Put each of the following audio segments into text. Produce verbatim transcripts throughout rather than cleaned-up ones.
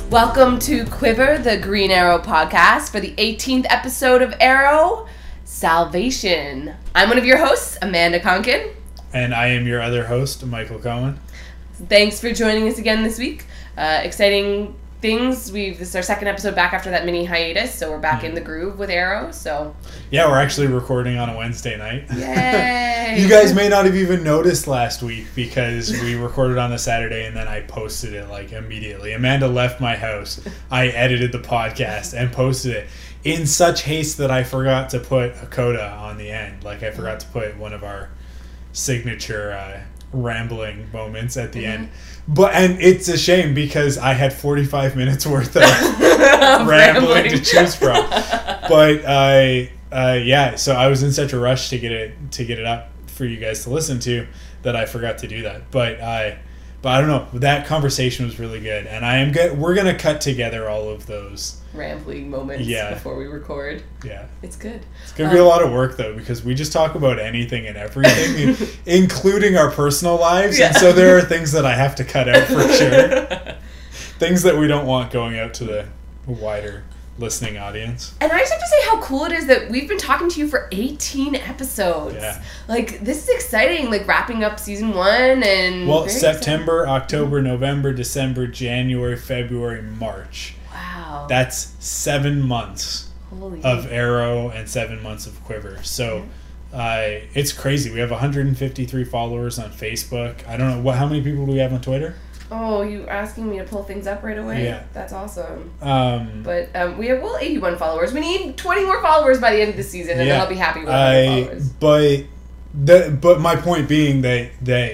Welcome to Quiver, the Green Arrow podcast, for the eighteenth episode of Arrow, Salvation. I'm one of your hosts, Amanda Conkin. And I am your other host, Michael Cohen. Thanks for joining us again this week. Uh, exciting things. We've This is our second episode back after that mini hiatus, so we're back in the groove with Arrow. So yeah, we're actually recording on a Wednesday night. Yay! You guys may not have even noticed last week because we recorded on a Saturday and then I posted it like immediately. Amanda left my house. I edited the podcast and posted it in such haste that I forgot to put a coda on the end. Like I forgot to put one of our signature uh, rambling moments at the mm-hmm. end. But and it's a shame because I had forty-five minutes worth of rambling, rambling to choose from. But I uh, yeah, so I was in such a rush to get it to get it up for you guys to listen to that I forgot to do that. But I but I don't know, that conversation was really good, and I am good. We're gonna cut together all of those rambling moments yeah. before we record. Yeah. It's good. It's going to um, be a lot of work, though, because we just talk about anything and everything, including our personal lives. Yeah. And so there are things that I have to cut out for sure. Things that we don't want going out to the wider listening audience. And I just have to say how cool it is that we've been talking to you for eighteen episodes. Yeah. Like, this is exciting, like, wrapping up season one and... Well, September, exciting. October, November, December, January, February, March. Wow. That's seven months Holy of Arrow and seven months of Quiver. So uh, it's crazy. We have one hundred fifty-three followers on Facebook. I don't know. what. How many people do we have on Twitter? Oh, you asking me to pull things up right away? Yeah. That's awesome. Um, but um, we have, well, eighty-one followers. We need twenty more followers by the end of the season, and yeah, then I'll be happy with I, one hundred followers. But, the, but my point being that, that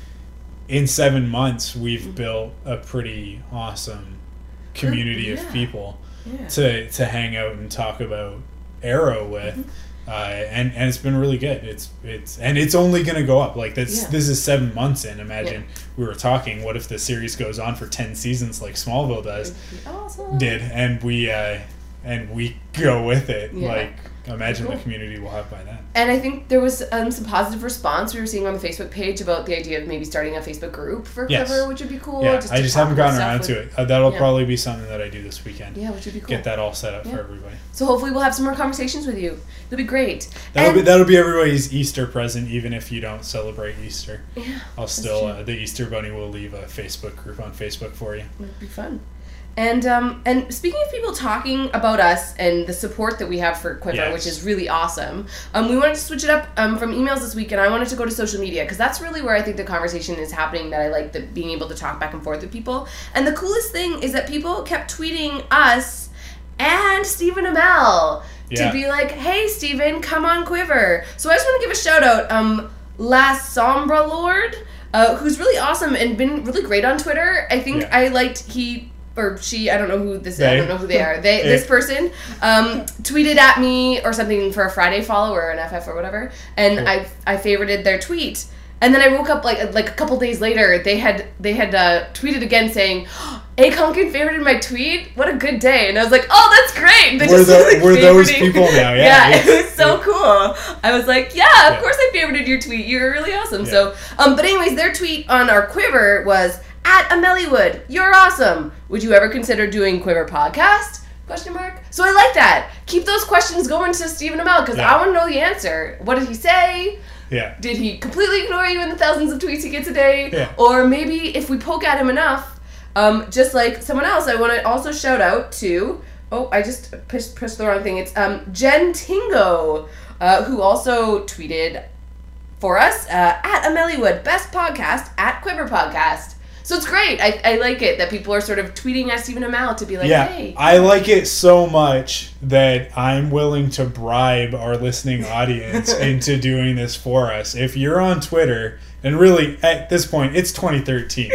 in seven months, we've mm-hmm. built a pretty awesome community yeah. of people yeah. to to hang out and talk about Arrow with, mm-hmm. uh, and and it's been really good. It's it's and it's only going to go up. Like this yeah. this is seven months in. Imagine yeah. we were talking. What if the series goes on for ten seasons like Smallville does? Awesome. Did and we uh, and we go with it. Yeah. Like imagine cool. the community we'll have by then. And I think there was um, some positive response we were seeing on the Facebook page about the idea of maybe starting a Facebook group for yes. Quiver, which would be cool. Yeah, just I just haven't gotten around with, to it. Uh, that'll yeah. probably be something that I do this weekend. Yeah, which would be cool. Get that all set up yeah. for everybody. So hopefully we'll have some more conversations with you. It'll be great. That'll and, be that'll be everybody's Easter present, even if you don't celebrate Easter. Yeah, I'll still uh, the Easter Bunny will leave a Facebook group on Facebook for you. It'll be fun. And um, and speaking of people talking about us and the support that we have for Quiver, yes. which is really awesome, um, we wanted to switch it up um, from emails this week, and I wanted to go to social media, because that's really where I think the conversation is happening, that I like the, being able to talk back and forth with people. And the coolest thing is that people kept tweeting us and Stephen Amell yeah. to be like, hey, Stephen, come on Quiver. So I just want to give a shout out, um, La Sombra Lord, uh, who's really awesome and been really great on Twitter. I think yeah. I liked, he... or she, I don't know who this is, I don't know who they are. They, this person um, tweeted at me or something for a Friday follow or an F F or whatever, and cool. I I favorited their tweet. And then I woke up like like a couple days later, they had they had uh, tweeted again saying, A. Conkin favorited my tweet? What a good day. And I was like, oh, that's great. They we're just, the, like, we're those people now, yeah. Yeah, it was so cool. I was like, yeah, of yeah. course I favorited your tweet. You were really awesome. Yeah. So, um, but anyways, their tweet on our Quiver was, at Ameliewood, you're awesome. Would you ever consider doing Quiver podcast? Question mark. So I like that. Keep those questions going to Stephen Amell, because yeah. I want to know the answer. What did he say? Yeah. Did he completely ignore you in the thousands of tweets he gets a day? Yeah. Or maybe if we poke at him enough, um, just like someone else, I want to also shout out to, oh, I just pushed, pushed the wrong thing. It's um, Jen Tingo, uh, who also tweeted for us uh, at Ameliewood, best podcast at Quiver Podcast. So it's great. I, I like it that people are sort of tweeting at Stephen Amell to be like, yeah, hey. I like it so much that I'm willing to bribe our listening audience into doing this for us. If you're on Twitter, and really, at this point, it's twenty thirteen.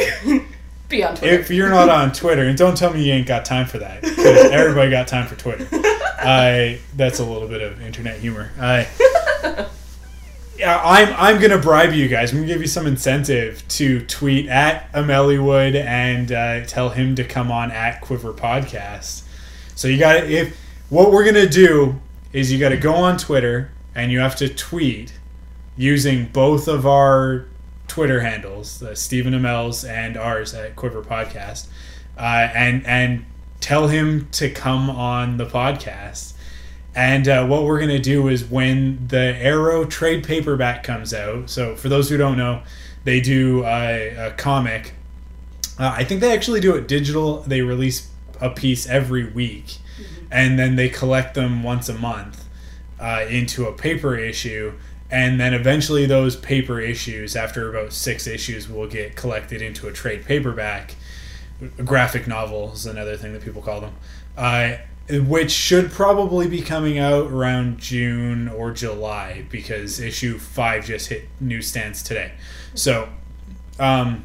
Be on Twitter. If you're not on Twitter, and don't tell me you ain't got time for that, because everybody got time for Twitter. I That's a little bit of internet humor. I... Yeah, I'm I'm gonna bribe you guys. I'm gonna give you some incentive to tweet at Ameliewood and uh, tell him to come on at Quiver Podcast. So you got to if what we're gonna do is you got to go on Twitter and you have to tweet using both of our Twitter handles, uh, Stephen Amell's and ours at Quiver Podcast, uh, and and tell him to come on the podcast. And uh, what we're going to do is when the Arrow trade paperback comes out, so for those who don't know, they do uh, a comic. Uh, I think they actually do it digital. They release a piece every week, mm-hmm. and then they collect them once a month uh, into a paper issue. And then eventually those paper issues, after about six issues, will get collected into a trade paperback. A graphic novel is another thing that people call them. Uh, which should probably be coming out around June or July, because issue five just hit newsstands today. So um,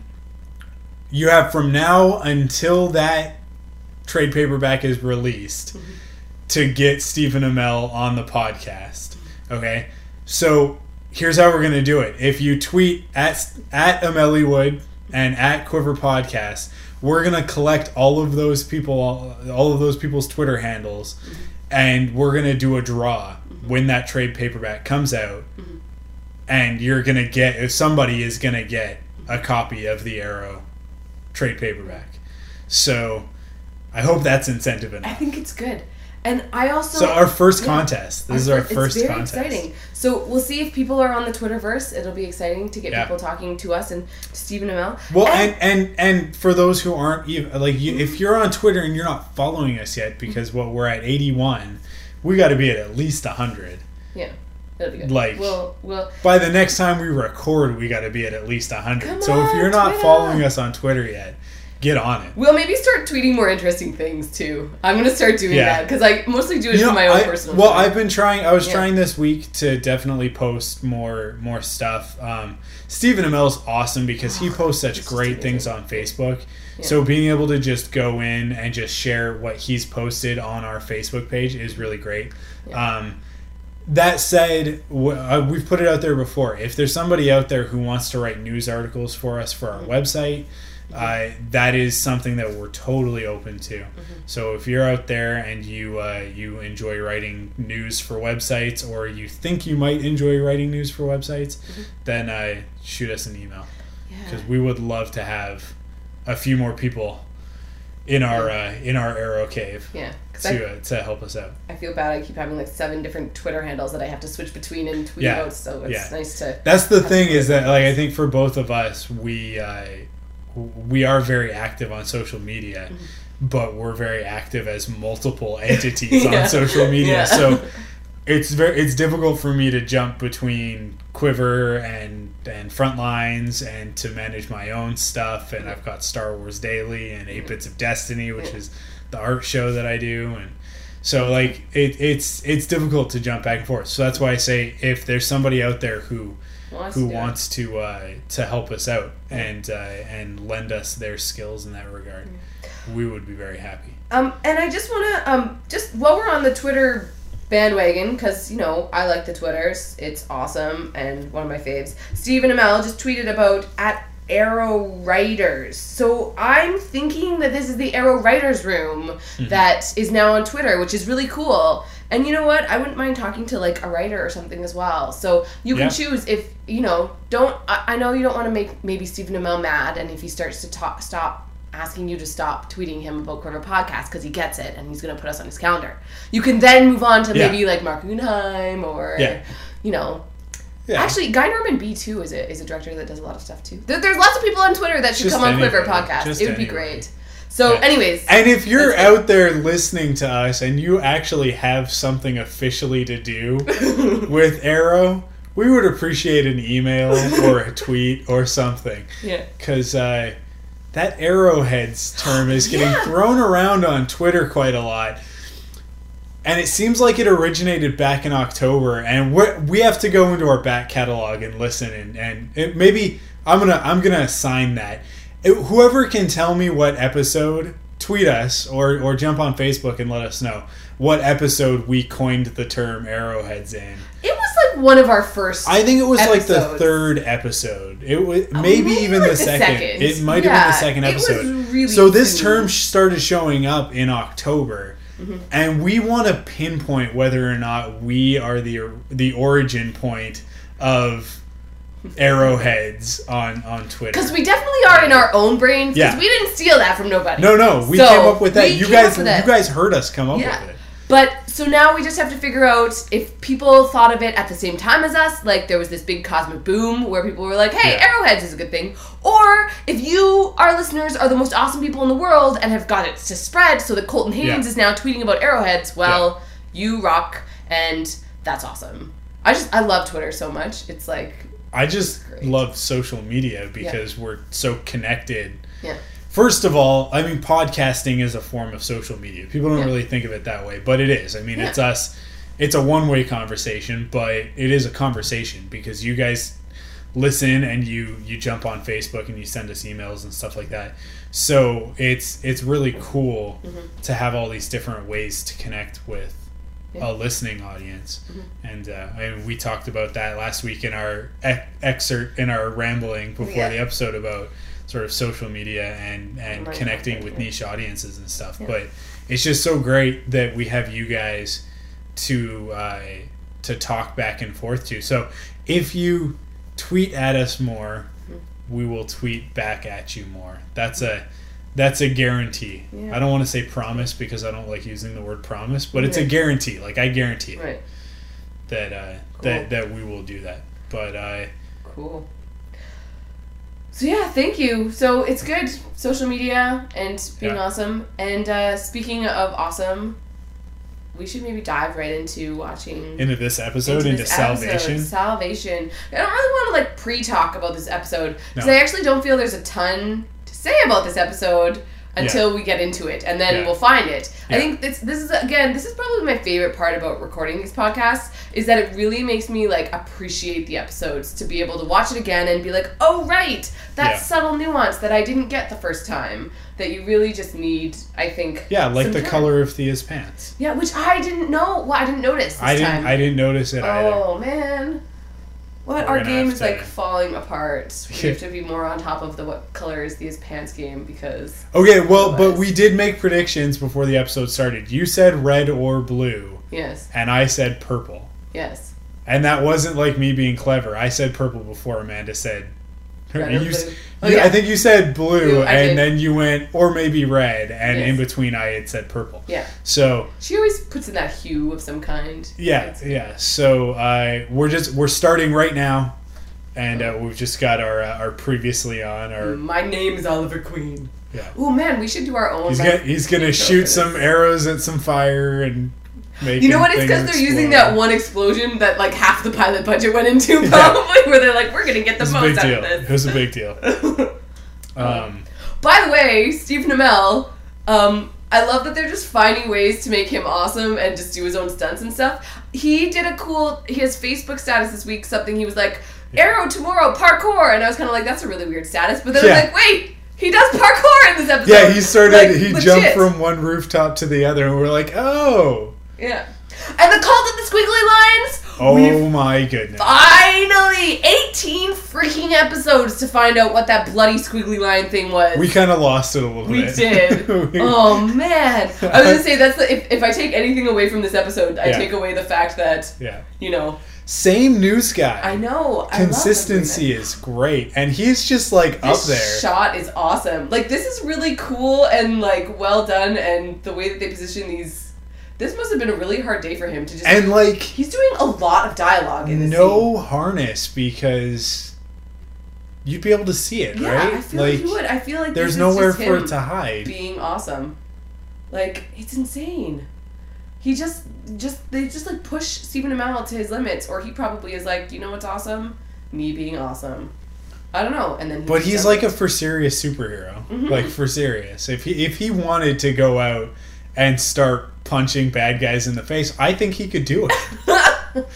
you have from now until that trade paperback is released mm-hmm. to get Stephen Amell on the podcast. Okay? So here's how we're going to do it. If you tweet at, at Amellywood and at Quiver Podcast, we're going to collect all of those people, all of those people's Twitter handles, mm-hmm. and we're going to do a draw mm-hmm. when that trade paperback comes out. Mm-hmm. And you're going to get, if somebody is going to get a copy of the Arrow trade paperback. So I hope that's incentive enough. I think it's good. And I also... So our first yeah, contest. This our is our first it's very contest. Exciting. So we'll see if people are on the Twitterverse. It'll be exciting to get yeah. people talking to us and to Stephen Amell. Well, and and, and, and for those who aren't even... Like, you, if you're on Twitter and you're not following us yet, because well, we're at eighty-one, we got to be at at least one hundred. Yeah. That'll be good. Like, we'll, we'll, by the next time we record, we got to be at at least one hundred. Come so on, if you're not Twitter. following us on Twitter yet, get on it. We'll maybe start tweeting more interesting things too. I'm gonna start doing yeah. that because I mostly do it you know, for my own I, personal. Well, time. I've been trying. I was yeah. trying this week to definitely post more more stuff. Um, Stephen Amell's awesome because he posts such great things on Facebook. Yeah. So being able to just go in and just share what he's posted on our Facebook page is really great. Yeah. Um, that said, we've put it out there before. If there's somebody out there who wants to write news articles for us for our mm-hmm. website, Uh, that is something that we're totally open to. Mm-hmm. So if you're out there and you uh, you enjoy writing news for websites, or you think you might enjoy writing news for websites, mm-hmm. then uh, shoot us an email, because yeah. we would love to have a few more people in our uh, in our Arrow cave yeah, to I, uh, to help us out. I feel bad. I keep having like seven different Twitter handles that I have to switch between and tweet yeah. out. So it's yeah. nice to. That's the thing is that like I think for both of us we. Uh, We are very active on social media, mm-hmm. but we're very active as multiple entities yeah. on social media. Yeah. So it's very it's difficult for me to jump between Quiver and and Frontlines and to manage my own stuff. And I've got Star Wars Daily and Eight Bits of Destiny, which yeah. is the art show that I do. And so like it, it's it's difficult to jump back and forth. So that's why I say if there's somebody out there who Wants who to wants to uh, to help us out and uh, and lend us their skills in that regard, mm. we would be very happy. Um, and I just want to um, just while we're on the Twitter bandwagon, because you know I like the Twitters, it's awesome and one of my faves. Stephen Amell just tweeted about at Arrow Writers. So I'm thinking that this is the Arrow Writers Room mm-hmm. that is now on Twitter, which is really cool. And you know what? I wouldn't mind talking to, like, a writer or something as well. So you can yeah. choose if, you know, don't... I, I know you don't want to make maybe Stephen Amell mad, and if he starts to talk, stop asking you to stop tweeting him about Quiver Podcast because he gets it and he's going to put us on his calendar. You can then move on to yeah. maybe, like, Mark Guggenheim or, yeah. you know... Yeah. Actually, Guy Norman B, too, is a, is a director that does a lot of stuff, too. There, there's lots of people on Twitter that should Just come on anybody. Quiver Podcast. Just it would anybody. be great. So, yeah. anyways. And if you're out there listening to us and you actually have something officially to do with Arrow, we would appreciate an email or a tweet or something. Yeah. Because uh, that Arrowheads term is getting yeah. thrown around on Twitter quite a lot. And it seems like it originated back in October. And we're, we have to go into our back catalog and listen. And, and it, maybe I'm gonna I'm gonna assign that. Whoever can tell me what episode, tweet us or, or jump on Facebook and let us know what episode we coined the term Arrowheads in. It was like one of our first I think it was episodes. like the third episode. It was maybe, oh, maybe even like the, the second. second. It might yeah, have been the second episode. It was really so this soon. term started showing up in October. Mm-hmm. And we want to pinpoint whether or not we are the the origin point of arrowheads on, on Twitter. Because we definitely are in our own brains. Because Yeah. we didn't steal that from nobody. No, no, we So, came up with that. we You came guys, up with you it. guys heard us come up Yeah. with it. But so now we just have to figure out if people thought of it at the same time as us, like there was this big cosmic boom where people were like, hey, Yeah. arrowheads is a good thing. Or if you, our listeners, are the most awesome people in the world and have got it to spread so that Colton Haynes Yeah. is now tweeting about arrowheads, well, you rock and that's awesome. I just, I love Twitter so much. It's like... I just Great. love social media because we're so connected. Yeah. First of all, I mean, podcasting is a form of social media. People don't Yeah. really think of it that way, but it is. I mean, Yeah. it's us. It's a one-way conversation, but it is a conversation because you guys listen and you you jump on Facebook and you send us emails and stuff like that. So it's it's really cool Mm-hmm. to have all these different ways to connect with Yeah. a listening audience. Mm-hmm. And uh, I mean, we talked about that last week in our ec- excerpt in our rambling before Yeah. the episode about sort of social media and, and Right. connecting with niche audiences and stuff. Yeah. But it's just so great that we have you guys to uh, to talk back and forth to. So if you tweet at us more, we will tweet back at you more. That's a that's a guarantee. Yeah. I don't want to say promise because I don't like using the word promise, but it's a Right. guarantee. Like I guarantee it Right. that uh, Cool. that that we will do that. But uh, Cool. So yeah, thank you. So it's good, social media and being Yeah. awesome. And uh, speaking of awesome, we should maybe dive right into watching into this episode, into, this salvation. episode, Salvation. I don't really want to like pre-talk about this episode because No. I actually don't feel there's a ton to say about this episode until we get into it, and then Yeah. we'll find it. Yeah. I think this this is again this is probably my favorite part about recording these podcasts is that it really makes me like appreciate the episodes to be able to watch it again and be like, oh right, that Yeah. subtle nuance that I didn't get the first time that you really just need. I think. Yeah, like some the time. color of Thea's pants. Yeah, which I didn't know. Well, I didn't notice this I didn't. time. I didn't notice it either. Oh man, what We're our gonna game have is to- like falling apart. We have to be more on top of the what color is these pants game because Okay, well, but Otherwise- we did make predictions before the episode started. You said red or blue, yes, and I said purple. yes, And that wasn't like me being clever. I said purple before Amanda said. Red or you, blue. s- Oh, you- yeah. I think you said blue, Blue, I and did. then you went or maybe red, and Yes. in between I had said purple. yeah. So She always puts in that hue of some kind. yeah, It's- yeah. So uh, we're just we're starting right now, and uh, we've just got our uh, our previously on our My name is Oliver Queen. yeah. Oh man, we should do our own. He's like, gonna he's gonna intro shoot for some this. arrows at some fire and make. You know what? It's because they're using that one explosion that like half the pilot budget went into, Yeah. probably. Where they're like, we're gonna get the It was a most big out deal. of It this. was a big deal. Um, By the way, Stephen Amell, um, I love that they're just finding ways to make him awesome and just do his own stunts and stuff. He did a cool, his Facebook status this week, something he was like, Arrow tomorrow, parkour, and I was kind of like, that's a really weird status, but then I Yeah. was like, wait, he does parkour in this episode. yeah, he started. Like, he legit. jumped from one rooftop to the other, and we're like, oh, Yeah. And the cult of the squiggly lines, oh we've my goodness. finally, eighteen freaking episodes to find out what that bloody squiggly line thing was. We kind of lost it a little We bit. did. We- Oh man! I was gonna say that's the, if if I take anything away from this episode, I Yeah. take away the fact that Yeah. you know Same news guy. I know I Consistency love is great, and he's just like this up there. shot is awesome. Like this is really cool and like well done, and the way that they position these. This must have been a really hard day for him to just. And like, he's doing a lot of dialogue in this. no harness because you'd be able to see it, scene. Yeah, right? I feel like, you would. I feel like there's this is nowhere just for him it to hide. being awesome. Like it's insane. He just just they just like push Stephen Amell to his limits, or he probably is like, you know what's awesome? Me being awesome. I don't know. And then he But just he's does like it. a for serious superhero. Mhm. Like for serious. If he if he wanted to go out and start punching bad guys in the face, I think he could do it.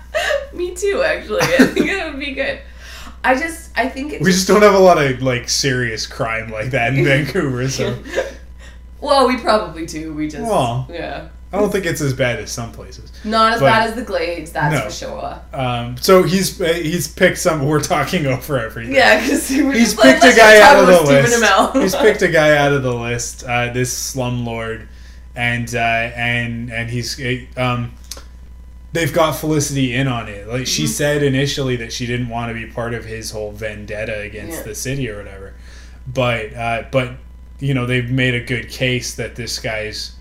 Me too, actually. I think it would be good. I just I think it's We just don't have a lot of like serious crime like that in Vancouver, so well, we probably do. We just Well. yeah. I don't think it's as bad as some places. Not as But- bad as the Glades, that's No. for sure. Um, so he's uh, he's picked some. We're talking over everything. Yeah, because we're He's just like, picked a let's guy just out talk of the about Stephen list. Amell. He's picked a guy out of the list. Uh, this slumlord, and uh, and and he's um, they've got Felicity in on it. Like, she Mm-hmm. said initially that she didn't want to be part of his whole vendetta against Yeah. the city or whatever. But, uh, but you know, they've made a good case that this guy's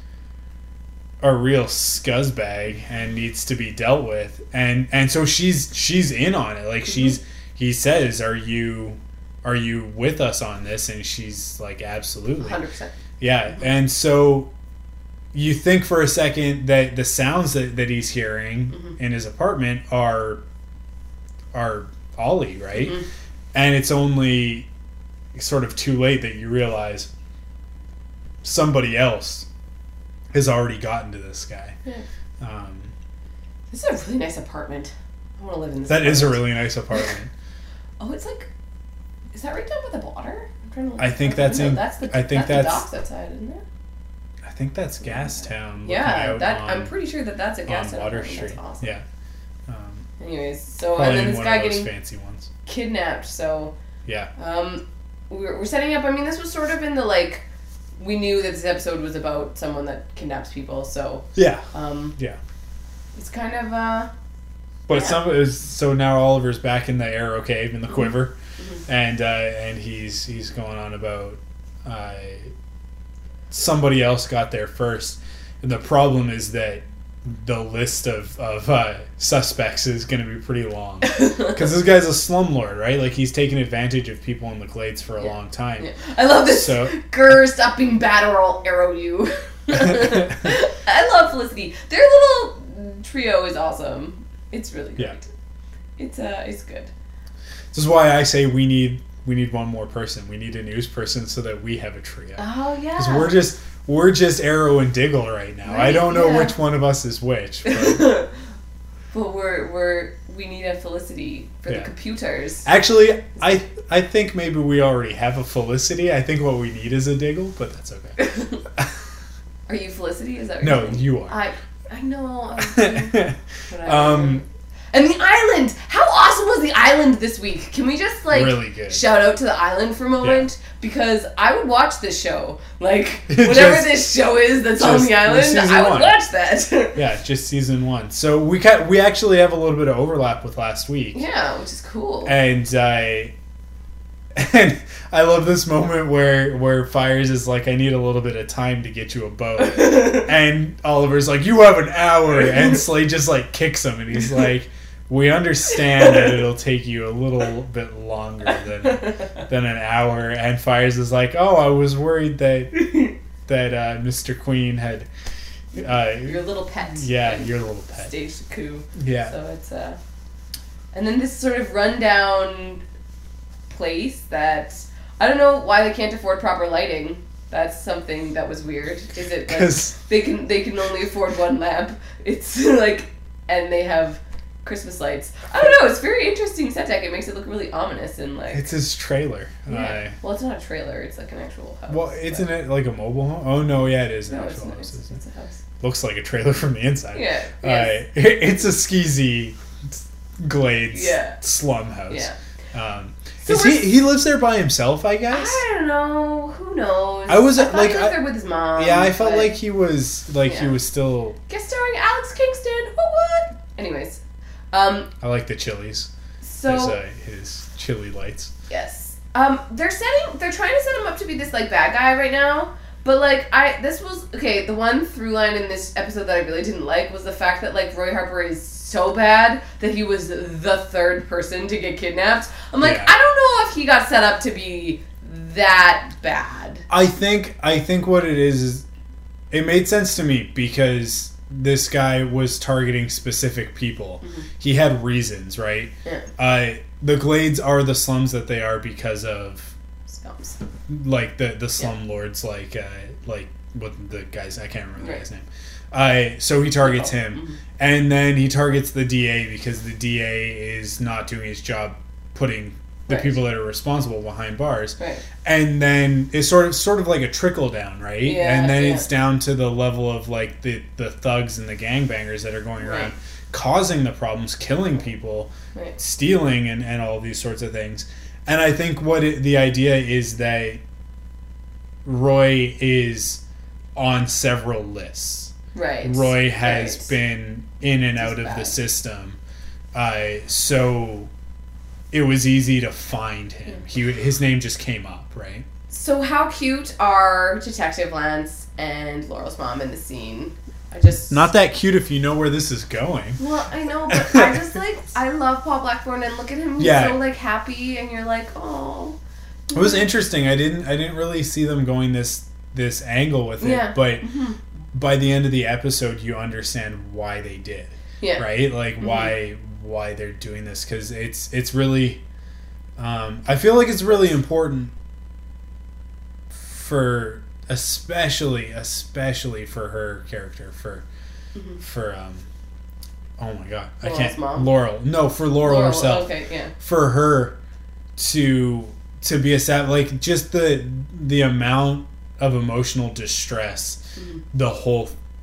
a real scuzzbag and needs to be dealt with. And and so she's she's in on it. Like, Mm-hmm. she's he says, "Are you are you with us on this?" And she's like, "Absolutely." one hundred percent. Yeah. And so you think for a second that the sounds that, that he's hearing Mm-hmm. in his apartment are are Ollie, right? Mhm. And it's only sort of too late that you realize somebody else has already gotten to this guy. Yeah. Um, This is a really nice apartment. I want to live in this that is a apartment. really nice apartment. Oh, it's like... Is that right down by the water? I'm trying to look I at think the that's window. in- That's the, I think that's, that's- the docks outside, isn't it? I think that's Gastown. looking Yeah, out that on, I'm pretty sure that that's a gas on station. Water That's Street. awesome. Yeah. Um, Anyways, so probably and then in this one guy of those getting fancy ones. kidnapped. So Yeah. um, we're, we're setting up. I mean, this was sort of in the like. We knew that this episode was about someone that kidnaps people. So Yeah. um, Yeah. it's kind of uh. But Yeah. some is so now Oliver's back in the arrow cave in the quiver, Mhm. and uh, and he's he's going on about uh, somebody else got there first, and the problem is that the list of of uh, suspects is going to be pretty long because this guy's a slumlord, right? Like, he's taken advantage of people in the Glades for a Yeah. long time. Yeah. I love this. So- Grr, stop being bad or I'll arrow you. I love Felicity. Their little trio is awesome. It's really great. Yeah. It's uh, it's good. This is why I say we need we need one more person. We need a news person so that we have a trio. Oh yeah. Because we're just we're just Arrow and Diggle right now. I Right, don't know yeah. which one of us is which. But But we're we're we need a Felicity for Yeah. the computers. actually, I I think maybe we already have a Felicity. I think what we need is a Diggle, but that's okay. Are you Felicity? Is that what No, you're saying? you are. I I know. I'm- whatever. um, And the island! How awesome was the island this week? Can we just like Really good. shout out to the island for a moment? Because I would watch this show. Like whatever Just- this show is that's on just the island, season I would one. watch that. yeah, just season one. So we ca- we actually have a little bit of overlap with last week. Yeah, which is cool. And I and I love this moment where where Fires is like, I need a little bit of time to get you a boat. And Oliver's like, you have an hour. And Slade just like kicks him, and he's like, we understand that it'll take you a little bit longer than than an hour. And Fires is like, oh, I was worried that that uh, Mister Queen had uh, Your little pet. yeah, your little pet. Staged a coup. Yeah. So it's uh and then this sort of rundown place that I don't know why they can't afford proper lighting. That's something that was weird. Is it like 'Cause- they can they can only afford one lamp? It's like and they have Christmas lights. I don't know. It's very interesting set deck. It makes it look really ominous and like. It's his trailer. Yeah. Well, it's not a trailer. It's like an actual house. Uh, well, isn't it like a mobile home? Oh no, yeah, it is an No, it's, actual not, house. it's, isn't it? it's a house. Looks like a trailer from the inside. Yeah. Uh, Yes. it's a skeezy Glades Yeah. slum house. Yeah. Um, So is he we're- he lives there by himself? I guess. I don't know. Who knows? I was, I uh, thought like, he was I- there with his mom. yeah, I felt but- like he was like he Yeah. was still. Guest starring Alex Kingston. What? What? Anyways, um. I like the chilies. So his, uh, his chili lights. yes. Um. They're setting. They're trying to set him up to be this like bad guy right now. But like I, this was okay. The one through line in this episode that I really didn't like was the fact that like Roy Harper is so bad that he was the third person to get kidnapped. I'm like, Yeah. I don't know if he got set up to be that bad. I think I think what it is is it made sense to me because this guy was targeting specific people. Mm-hmm. He had reasons, right? Yeah. Uh, the Glades are the slums that they are because of Scums. like the the slum lords, like uh, like what the guys I can't remember the Right. guy's name. Uh, so he targets him, Mhm. and then he targets the D A because the D A is not doing his job, putting the Right. people that are responsible behind bars. Right. And then it's sort of sort of like a trickle down, right? Yeah, and then yeah. it's down to the level of like the, the thugs and the gangbangers that are going around Right. causing the problems, killing people, Right. stealing, and, and all these sorts of things. And I think what it, the idea is that Roy is on several lists. Right. Roy has right. been in and out of bad. the system. Uh, so it was easy to find him. He His name just came up, right? So how cute are Detective Lance and Laurel's mom in the scene? I just not that cute if you know where this is going. Well, I know, but I just like I love Paul Blackthorne, and look at him, he's yeah. so like happy, and you're like, oh. It was interesting. I didn't I didn't really see them going this this angle with it, yeah. but mm-hmm. by the end of the episode, you understand why they did. Yeah. Right? Like mm-hmm. why why they're doing this, because it's it's really. Um, I feel like it's really important for. Especially, especially for her character, for, mm-hmm. for, um, oh my god, Laurel's I can't, mom? Laurel, no, for Laurel, Laurel herself, okay, yeah. for her to, to be a sad, like, just the, the amount of emotional distress, mm-hmm. the whole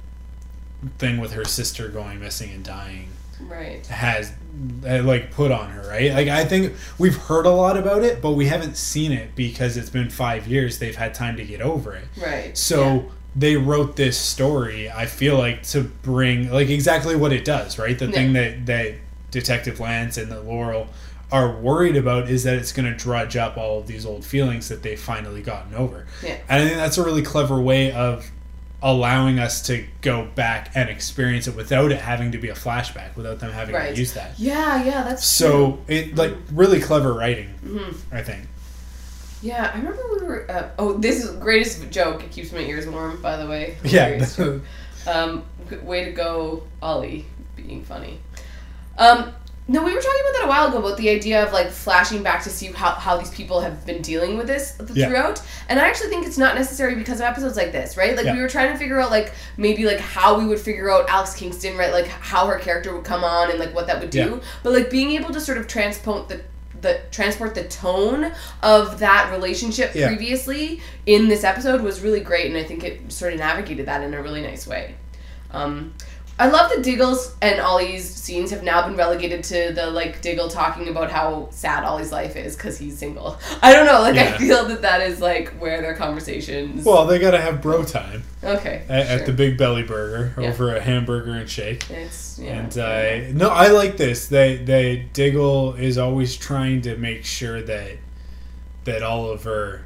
thing with her sister going missing and dying, right, has, like, put on her, right? Like, I think we've heard a lot about it, but we haven't seen it because it's been five years. They've had time to get over it. Right. So yeah. they wrote this story, I feel like, to bring, like, exactly what it does, right? The yeah. thing that, that Detective Lance and that Laurel are worried about is that it's going to drudge up all of these old feelings that they've finally gotten over. Yeah. And I think that's a really clever way of allowing us to go back and experience it without it having to be a flashback, without them having right. to use that. Yeah, yeah, that's so true. it like really clever writing, mm-hmm. I think. Yeah, I remember we were. Uh, oh, this is the greatest joke. It keeps my ears warm, by the way. Yeah. um, way to go, Ollie, being funny. Um. No, we were talking about that a while ago, about the idea of, like, flashing back to see how, how these people have been dealing with this throughout. Yeah. And I actually think it's not necessary because of episodes like this, right? Like, yeah. we were trying to figure out, like, maybe, like, how we would figure out Alex Kingston, right? Like, how her character would come on and, like, what that would do. Yeah. But, like, being able to sort of transport the the transport the tone of that relationship yeah. previously in this episode was really great, and I think it sort of navigated that in a really nice way. Um... I love that Diggle's and Ollie's scenes have now been relegated to the, like, Diggle talking about how sad Ollie's life is because he's single. I don't know, like, yeah. I feel that that is, like, where their conversations... Well, they gotta have bro time. Okay, At, sure. at the Big Belly Burger, yeah. over a hamburger and shake. It's, yeah. And, uh, no, I like this. They, they, Diggle is always trying to make sure that, that Oliver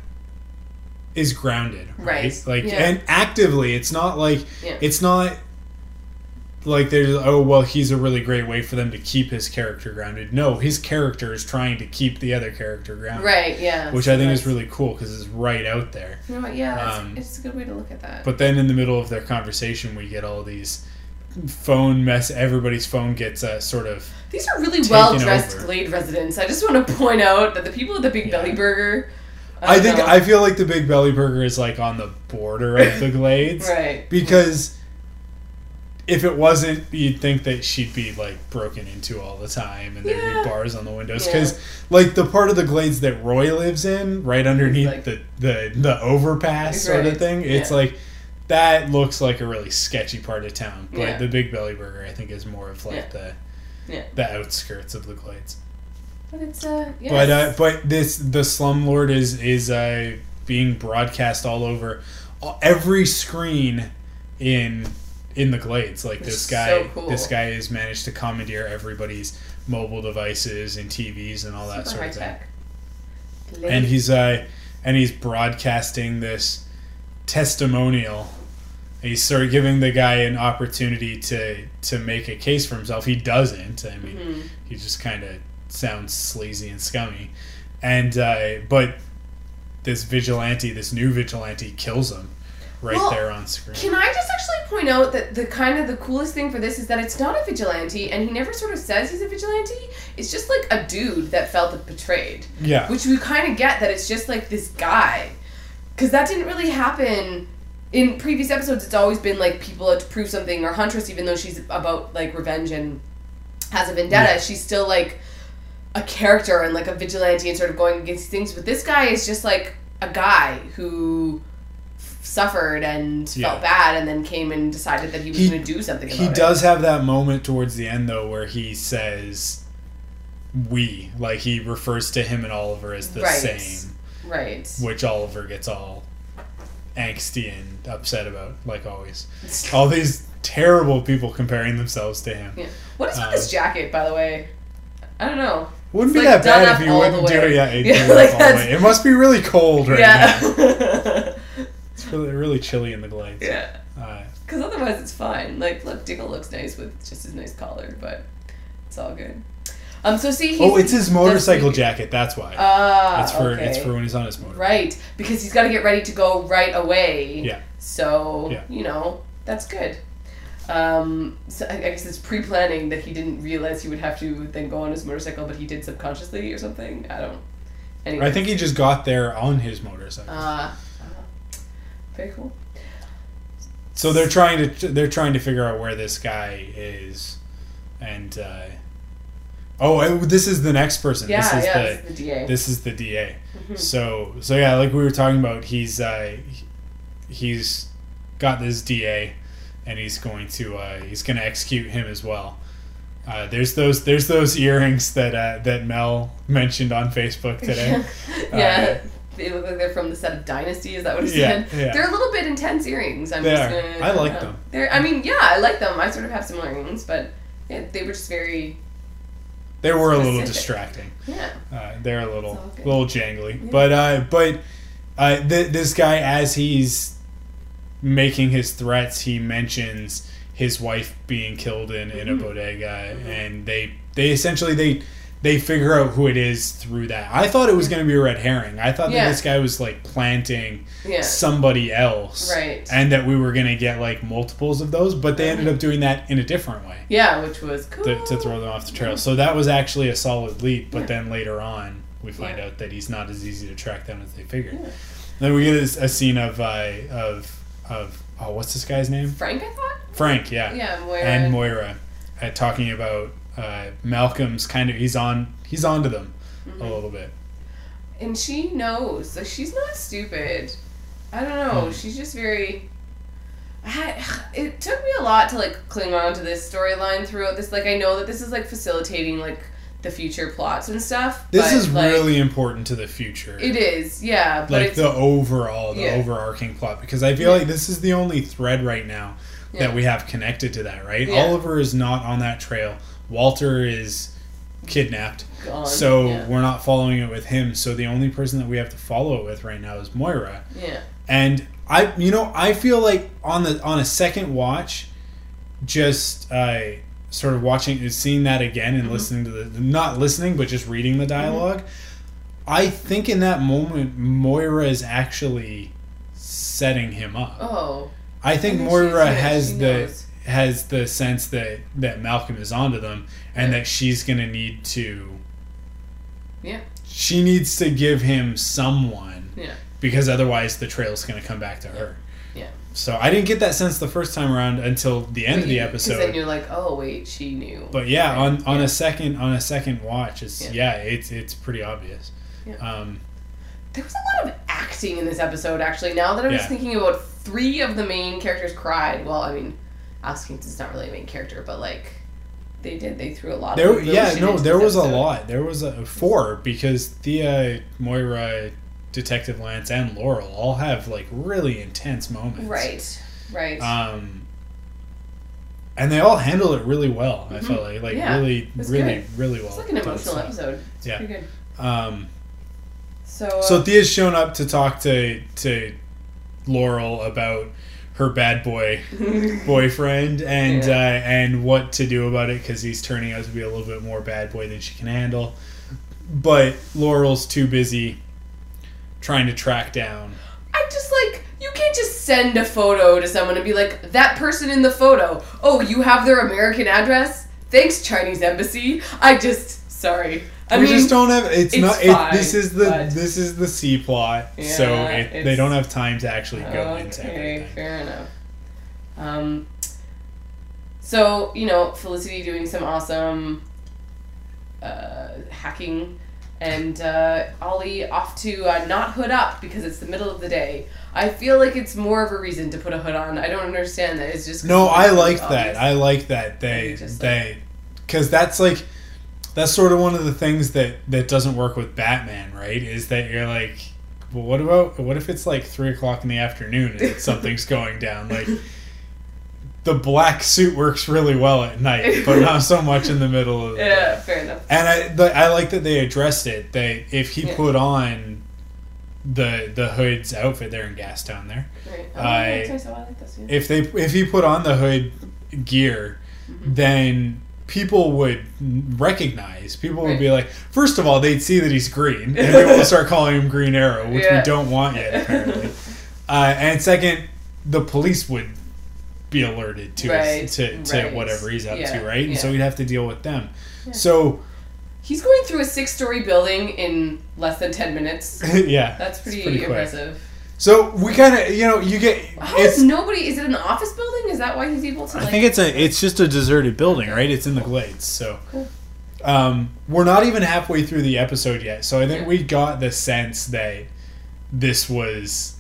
is grounded, right? Right. Like, yeah. and actively, it's not like, yeah. it's not... Like, there's, oh, well, he's a really great way for them to keep his character grounded. No, his character is trying to keep the other character grounded. Right, yeah. Which so I think is really cool because it's right out there. You know what, yeah, um, it's, it's a good way to look at that. But then in the middle of their conversation, we get all these phone mess. Everybody's phone gets uh, sort of These are really well-dressed Glade residents. I just want to point out that the people at the Big yeah. Belly Burger... I, I think, know. I feel like the Big Belly Burger is, like, on the border of the Glades. Right. Because... If it wasn't, you'd think that she'd be, like, broken into all the time and there'd yeah. be bars on the windows. Yeah. Because, like, the part of the Glades that Roy lives in, right underneath like, the, the, the overpass sort right. of thing, it's yeah. like, that looks like a really sketchy part of town. But yeah. the Big Belly Burger, I think, is more of, like, yeah. the yeah. the outskirts of the Glades. But it's, uh, yes. But, uh, but this, the slumlord is, is uh, being broadcast all over. Every screen in... in the Glades, like, this guy so cool. this guy has managed to commandeer everybody's mobile devices and T Vs and all that Super sort of thing. Glade. And he's uh and he's broadcasting this testimonial. He's sort of giving the guy an opportunity to to make a case for himself. He doesn't. I mean, mm-hmm. he just kind of sounds sleazy and scummy. And uh, but this vigilante, this new vigilante, kills him. Right well, there on screen. Can I just actually point out that the kind of the coolest thing for this is that it's not a vigilante, and he never sort of says he's a vigilante. It's just like a dude that felt betrayed. Yeah. Which we kind of get that it's just like this guy. Because that didn't really happen in previous episodes. It's always been like people have to prove something, or Huntress, even though she's about like revenge and has a vendetta, yeah. she's still like a character and like a vigilante and sort of going against things. But this guy is just like a guy who... suffered and yeah. felt bad and then came and decided that he was going to do something about he it. He does have that moment towards the end, though, where he says we. Like, he refers to him and Oliver as the right. same. Right. Which Oliver gets all angsty and upset about, like always. All these terrible people comparing themselves to him. Yeah. What is with um, this jacket, by the way? I don't know. Wouldn't It's, be like, that done bad up if you all wouldn't the do way. it. Yeah, it'd Yeah, do it like all the that's- way. It must be really cold right yeah. now. It's really, really chilly in the glades. Yeah. Uh, Because otherwise it's fine. Like, look, Diggle looks nice with just his nice collar, but it's all good. Um, so see, he's... oh, it's his motorcycle that's- jacket. That's why. Ah, it's for okay. it's for when he's on his motor. Right, because he's got to get ready to go right away. Yeah. So, Yeah. you know, that's good. Um, so I I guess it's pre-planning that he didn't realize he would have to then go on his motorcycle, but he did subconsciously or something. I don't. Anyway. I think he just got there on his motorcycle. Uh, uh, very cool. So they're trying to they're trying to figure out where this guy is, and uh, oh, I, this is the next person. Yeah, this is yeah, the, this is the D A. This is the D A. Mm-hmm. So so yeah, like we were talking about, he's uh, he's got this D A, and he's going to uh, he's going to execute him as well. Uh, there's those there's those earrings that uh, that Mel mentioned on Facebook today. yeah. Uh, They look like they're from the set of Dynasty. Is that what he Yeah, said? yeah. They're a little bit intense earrings. I'm They just are. gonna. I like uh, them. They're. I mean, yeah, I like them. I sort of have similar earrings, but yeah, they were just very. They were a little Specific. distracting. Yeah. Uh, they're a little It's all good. little jangly, Yeah. but uh, but uh, th- this guy, as he's making his threats, he mentions his wife being killed in, in a Mhm. bodega, Mhm. and they they essentially they they figure out who it is through that. I thought it was going to be a red herring. I thought Yeah. that this guy was like planting Yeah. somebody else, Right. and that we were going to get like multiples of those, but they ended Mhm. up doing that in a different way. Yeah, which was cool. To, to throw them off the trail. So that was actually a solid lead, but Yeah. then later on we find Yeah. out that he's not as easy to track down as they figured. Yeah. Then we get a, a scene of uh, of of oh, what's this guy's name? Frank, I thought. Frank, yeah, Yeah, Moira. and Moira, uh, talking about uh, Malcolm's kind of he's on he's onto them Mhm. a little bit. And she knows. Like, she's not stupid. I don't know. Hmm. She's just very. I, it took me a lot to like cling on to this storyline throughout this. Like, I know that this is like facilitating like the future plots and stuff. This but, is like, really important to the future. It is, yeah. But like it's, the overall, the Yeah. overarching plot, because I feel Yeah. like this is the only thread right now yeah. that we have connected to that, right? Yeah. Oliver is not on that trail. Walter is kidnapped, gone. so yeah. we're not following it with him. So the only person that we have to follow it with right now is Moira. Yeah. And I, you know, I feel like on the on a second watch, just uh, sort of watching, seeing that again and Mhm. listening to the, not listening, but just reading the dialogue. I think in that moment, Moira is actually setting him up. Oh. I think I think Moira she's- yeah, has she the knows. has the sense that that Malcolm is onto them, and Yeah. that she's gonna need to. Yeah. She needs to give him someone, Yeah. because otherwise the trail's gonna come back to her. Yeah. So I didn't get that sense the first time around until the end But of the you- 'cause then episode. you're like, oh wait, she knew. But yeah, Right. on on Yeah. a second on a second watch, it's Yeah. yeah, it's it's pretty obvious. Yeah. Um, There was a lot of acting in this episode, actually. Now that I was Yeah. thinking about, three of the main characters cried. Well, I mean, Alex Kingston's not really a main character, but like, they did. They threw a lot there, of emotion yeah, no, into there this was a episode. lot. There was a four because Thea, Moira, Detective Lance, and Laurel all have like really intense moments. Right, right. Um, and they all handle it really well. I Mhm. felt like, like Yeah, really, it's really, good. really well. it's like an done emotional stuff. episode. It's Yeah. pretty good. Um, So, uh, so Thea's shown up to talk to to Laurel about her bad boy boyfriend and Yeah. uh, and what to do about it because he's turning out to be a little bit more bad boy than she can handle. But Laurel's too busy trying to track down. I just like, you can't just send a photo to someone and be like, that person in the photo, oh, you have their American address? Thanks, Chinese embassy. I just, sorry. I we mean, just don't have. It's, it's not. It, fine, this is the but- this is the C plot, so Yeah, it, they it's- don't have time to actually go into okay, everything. fair enough. Um, so, you know, Felicity doing some awesome uh, hacking, and uh, Ollie off to uh, not hood up because it's the middle of the day. I feel like it's more of a reason to put a hood on. I don't understand that. It's just 'cause No, it's I really like obvious. that. I like that they you just, they because that's like that's sort of one of the things that that doesn't work with Batman, right? Is that you're like, well, what about what if it's like three o'clock in the afternoon and something's going down? Like, the black suit works really well at night, but not so much in the middle of the yeah, day. fair enough. And I the, I like that they addressed it. They if he Yeah. put on the the Hood's outfit, they're in Gastown there. Right. Oh, I- that's nice. Oh, I like this. Yeah. If they if he put on the Hood gear, Mm-hmm. then people would recognize. People would Right. be like, first of all, they'd see that he's green, and they will start calling him Green Arrow, which Yeah. we don't want yet, apparently. Uh, and second, the police would be alerted to Right, to, to right. whatever he's up Yeah, to, right? And yeah. so we'd have to deal with them. Yeah. So, He's going through a six-story building in less than ten minutes. yeah. That's pretty, it's pretty quick. impressive. So we kind of, you know, you get. How it's, is nobody? Is it an office building? Is that why he's able to? I Like, think it's a it's just a deserted building, right? It's in the Glades, so Cool. um, we're not even halfway through the episode yet. So I think Yeah. we got the sense that this was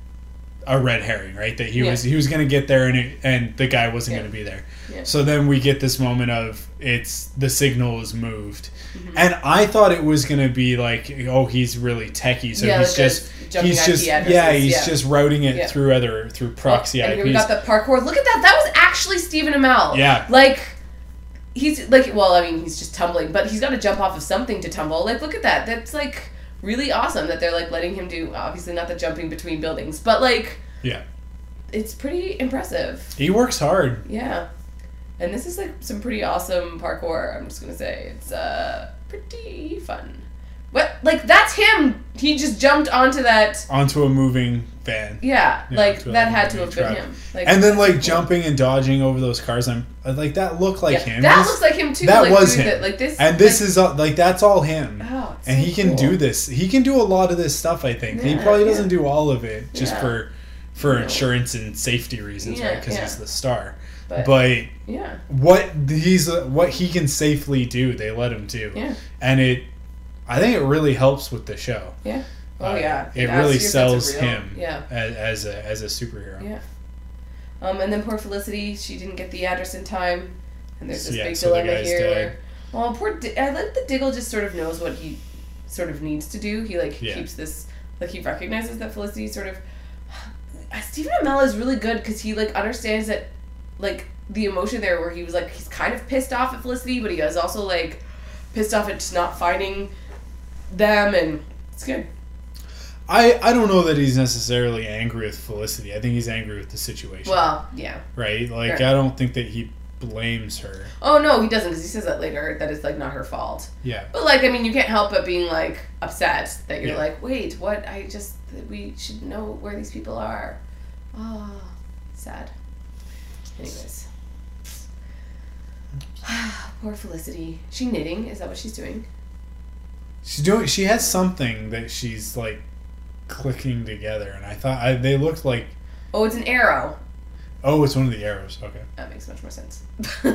a red herring, right? That he Yeah. was he was going to get there and it, and the guy wasn't Yeah. going to be there. Yeah. So then we get this moment of it's the signal is moved, Mm-hmm. and I thought it was going to be like, oh, he's really techie, so Yeah, he's like just. the jumping He's I P just addresses, yeah, he's yeah. just routing it Yeah. through other through proxy Oh, and I Ps. here we got the parkour. Look at that. That was actually Stephen Amell. Yeah. Like, he's like, well, I mean, he's just tumbling, but he's got to jump off of something to tumble. Like, look at that. That's like really awesome that they're like letting him do. Obviously, not the jumping between buildings, but like, Yeah. it's pretty impressive. He works hard. Yeah. And this is like some pretty awesome parkour. I'm just gonna say it's uh pretty fun. What like that's him? He just jumped onto that. Onto a moving van. Yeah, Yeah, like to a that had to moving have been truck. him. Like, And then that's like cool. jumping and dodging over those cars. I'm like that looked like Yeah, him. That This- looks like him too. that like, was doing him. The, like this. and this like, is all, like that's all him. Oh, it's and so he can cool. do this. He can do a lot of this stuff. I think he Yeah, probably yeah. doesn't do all of it just Yeah. for for No. insurance and safety reasons, Yeah, right? Because yeah. he's the star. But, But yeah, what he's what he can safely do, they let him do. yeah, And it, I think it really helps with the show. yeah. Oh Uh, yeah, it adds really to your sense of sells real. him Yeah. as, as a as a superhero. Yeah. Um, and then poor Felicity, she didn't get the address in time, and there's this Yeah, big so the dilemma guy's here. dead. Where, well, poor, Di- I like that Diggle just sort of knows what he sort of needs to do. He like Yeah. keeps this, like he recognizes that Felicity sort of. Stephen Amell is really good because he like understands that, like the emotion there where he was like he's kind of pissed off at Felicity, but he was also like pissed off at just not finding them, and it's good. I, I don't know that he's necessarily angry with Felicity. I think he's angry with the situation. Well, yeah. right? Like, Sure. I don't think that he blames her. Oh no, he doesn't because he says that later that it's like not her fault. Yeah. But like, I mean, you can't help but being like upset that you're Yeah. like, wait, what? I just we should know where these people are. Oh, sad. Anyways, poor Felicity. She knitting? Is that what she's doing? She's doing. She has something that she's like clicking together, and I thought I, they looked like. Oh, it's an arrow. Oh, it's one of the arrows. Okay. That makes much more sense.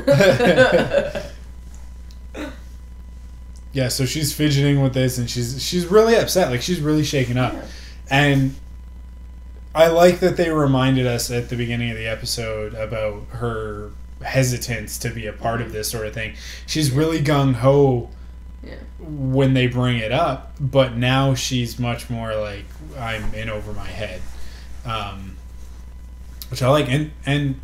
Yeah, so she's fidgeting with this, and she's she's really upset. Like she's really shaken up, Yeah. and I like that they reminded us at the beginning of the episode about her hesitance to be a part of this sort of thing. She's really gung ho. Yeah. When they bring it up, but now she's much more like I'm in over my head, um, which I like, and and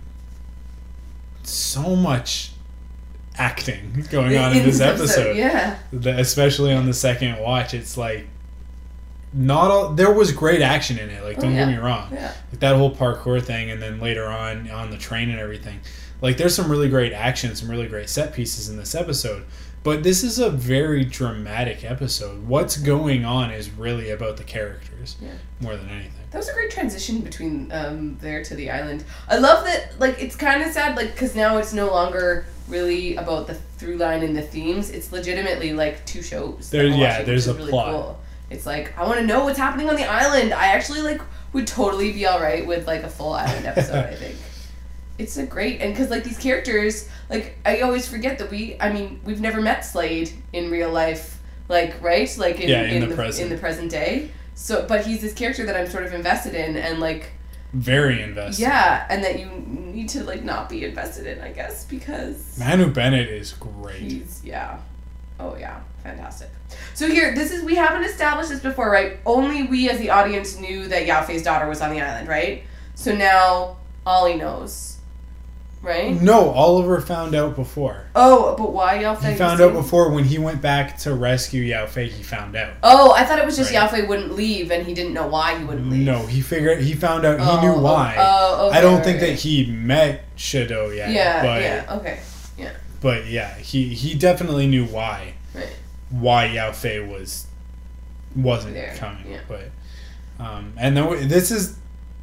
so much acting going on in, this episode, Yeah. The- especially on the second watch. It's like not all there was great action in it. Like Oh, don't yeah. get me wrong, Yeah. like that whole parkour thing, and then later on on the train and everything. Like there's some really great action, some really great set pieces in this episode. But this is a very dramatic episode. What's going on is really about the characters Yeah. more than anything. That was a great transition between um, there to the island. I love that, like, it's kind of sad, like, because now it's no longer really about the through line and the themes. It's legitimately, like, two shows. that There- we're yeah, watching, there's which a is really plot. Cool. It's like, I want to know what's happening on the island. I actually, like, would totally be alright with, like, a full island episode, I think. It's a great, and because, like, these characters, like, I always forget that we, I mean, we've never met Slade in real life, like, right? Like, in, Yeah, in in, the present. in the present day. So, but he's this character that I'm sort of invested in, and, like, Very invested. yeah, and that you need to, like, not be invested in, I guess, because Manu Bennett is great. he's, yeah. Oh, yeah. Fantastic. So here, this is, we haven't established this before, right? Only we as the audience knew that Yao Fei's daughter was on the island, right? So now Ollie knows, right? No, Oliver found out before. Oh, but why Yao Fei? He found out before when he went back to rescue Yao Fei, he found out. Oh, I thought it was just right. Yao Fei wouldn't leave and he didn't know why he wouldn't leave. No, he figured, he found out, oh, he knew why. Oh, oh okay, I don't right, think right. that he met Shadow yet. Yeah, but, yeah, okay, yeah. But yeah, he, he definitely knew why. Right. Why Yao Fei was, wasn't there. coming. Yeah. But, um, and then this is,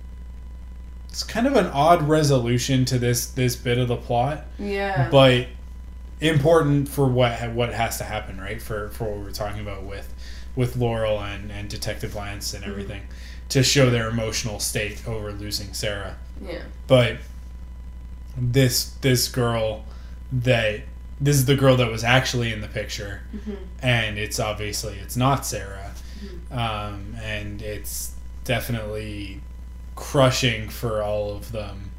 it's kind of an odd resolution to this, this bit of the plot. Yeah. But important for what what has to happen, right? For for what we were talking about with with Laurel and, and Detective Lance and everything, mm-hmm. to show their emotional state over losing Sarah. Yeah. But this this girl that this is the girl that was actually in the picture, mm-hmm. and it's obviously it's not Sarah, mm-hmm. um, and it's definitely crushing for all of them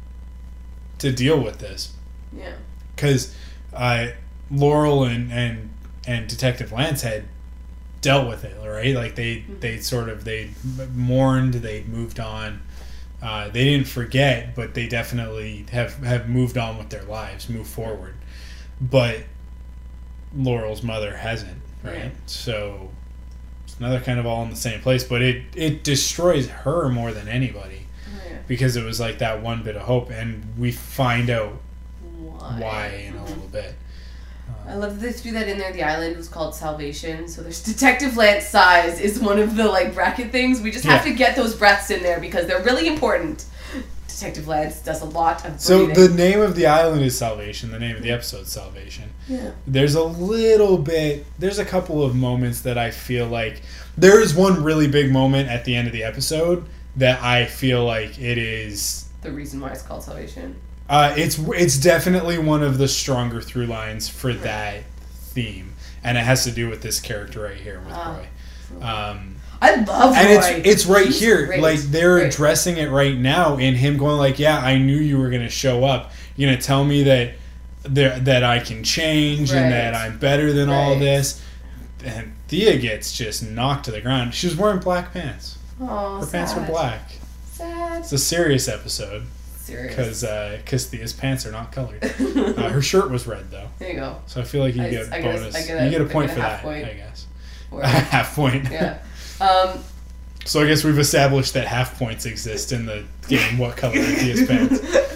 to deal with this. Yeah. Because uh, Laurel and, and and Detective Lance had dealt with it, right? Like they mm-hmm. they sort of they mourned, they moved on. Uh, they didn't forget, but they definitely have, have moved on with their lives, moved forward. But Laurel's mother hasn't, right? Yeah. So it's another kind of all in the same place, but it, it destroys her more than anybody. Oh, yeah. Because it was like that one bit of hope, and we find out why, why in a little bit. I love that they threw that in there. The island was called Salvation. So there's Detective Lance size is one of the like bracket things. We just have yeah. to get those breaths in there because they're really important. Detective Lance does a lot of breathing. So the name of the island is Salvation. The name of the episode is Salvation. Yeah. There's a little bit, there's a couple of moments that I feel like, there is one really big moment at the end of the episode that I feel like it is... The reason why it's called Salvation. Uh, it's it's definitely one of the stronger through lines for right. that theme, and it has to do with this character right here with uh, Roy. Um, I love and Roy. And it's it's right He's here, great. like they're right. addressing it right now, in him going like, "Yeah, I knew you were going to show up. You're going to tell me that there that I can change right. and that I'm better than right. all this." And Thea gets just knocked to the ground. She was wearing black pants. Oh, her sad. pants were black. Sad. It's a serious episode. Because uh, Thea's pants are not colored. uh, her shirt was red, though. There you go. So I feel like you I, get I bonus. Get a, I get a, you get a point get a for that, point. I guess. A half point. Yeah. Um, so I guess we've established that half points exist in the game. What color are Thea's pants?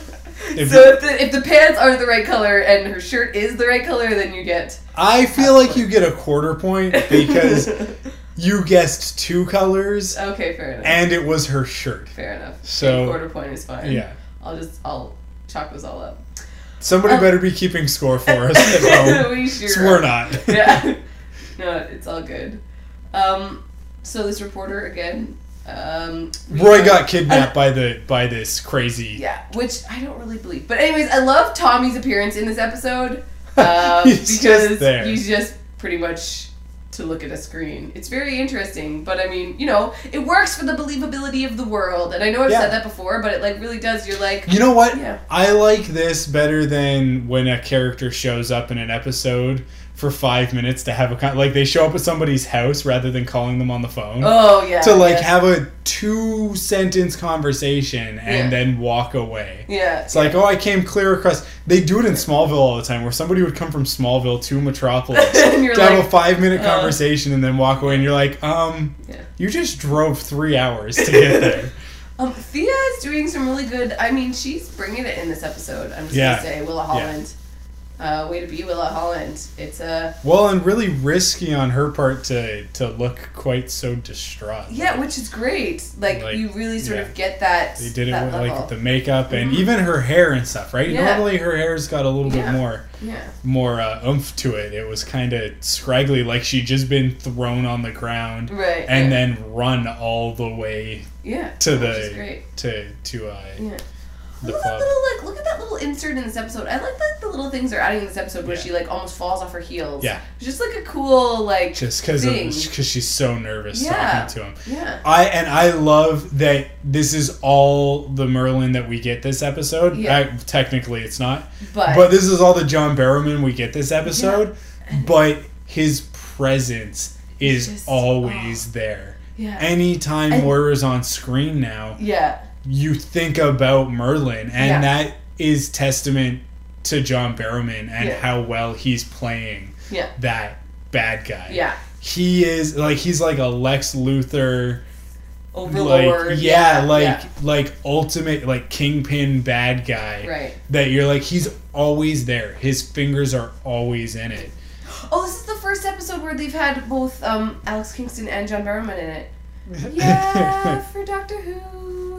If so if the, if the pants aren't the right color and her shirt is the right color, then you get... I feel like point. You get a quarter point because... You guessed two colors. Okay, fair enough. And it was her shirt. Fair enough. So a quarter point is fine. Yeah. I'll just I'll chalk those all up. Somebody um, better be keeping score for us at home. we sure. So we're not. Yeah. No, it's all good. Um. So this reporter again. Um. Roy got, got kidnapped I, by the by this crazy. Yeah, which I don't really believe. But anyways, I love Tommy's appearance in this episode uh, he's because just there. he's just pretty much. To look at a screen. It's very interesting, but I mean, you know, it works for the believability of the world. And I know I've yeah. said that before, but it like really does. You're like, you know what? Yeah. I like this better than when a character shows up in an episode for five minutes to have a con- like they show up at somebody's house rather than calling them on the phone. Oh yeah. To like yeah. have a two sentence conversation and yeah. then walk away. Yeah. It's yeah. like, oh, I came clear across. They do it in Smallville all the time, where somebody would come from Smallville to Metropolis to like, have a five minute uh, conversation and then walk away, and you're like, um, yeah. you just drove three hours to get there. um, Thea is doing some really good. I mean, she's bringing it in this episode. I'm just yeah. gonna say, Willa Holland. Yeah. Uh, way to be, Willa Holland. It's a... Well, and really risky on her part to, to look quite so distraught. Yeah, like, which is great. Like, like you really sort yeah. of get that They did it that with, level. like, the makeup and mm-hmm. even her hair and stuff, right? Yeah. Normally her hair's got a little yeah. bit more yeah. more uh, oomph to it. It was kind of scraggly, like she'd just been thrown on the ground right, and yeah. then run all the way yeah, to the... Great. To, to uh... Yeah. The look at that little like look at that little insert in this episode. I like that the little things they're adding in this episode where yeah. she like almost falls off her heels. Yeah, it's just like a cool like just because because she's so nervous yeah. talking to him. Yeah, I and I love that this is all the Merlin that we get this episode. Yeah. I, technically, it's not, but but this is all the John Barrowman we get this episode. but his presence is just, always oh, there. Yeah. Anytime And, Moira's on screen now, yeah, you think about Merlin, and yeah. that is testament to John Barrowman and yeah. how well he's playing yeah. that bad guy. Yeah. He is like he's like a Lex Luthor overlord. Like, yeah, yeah, like yeah. like ultimate like kingpin bad guy. Right. That you're like he's always there. His fingers are always in it. Oh, this is the first episode where they've had both um, Alex Kingston and John Barrowman in it. Yeah, for Doctor Who.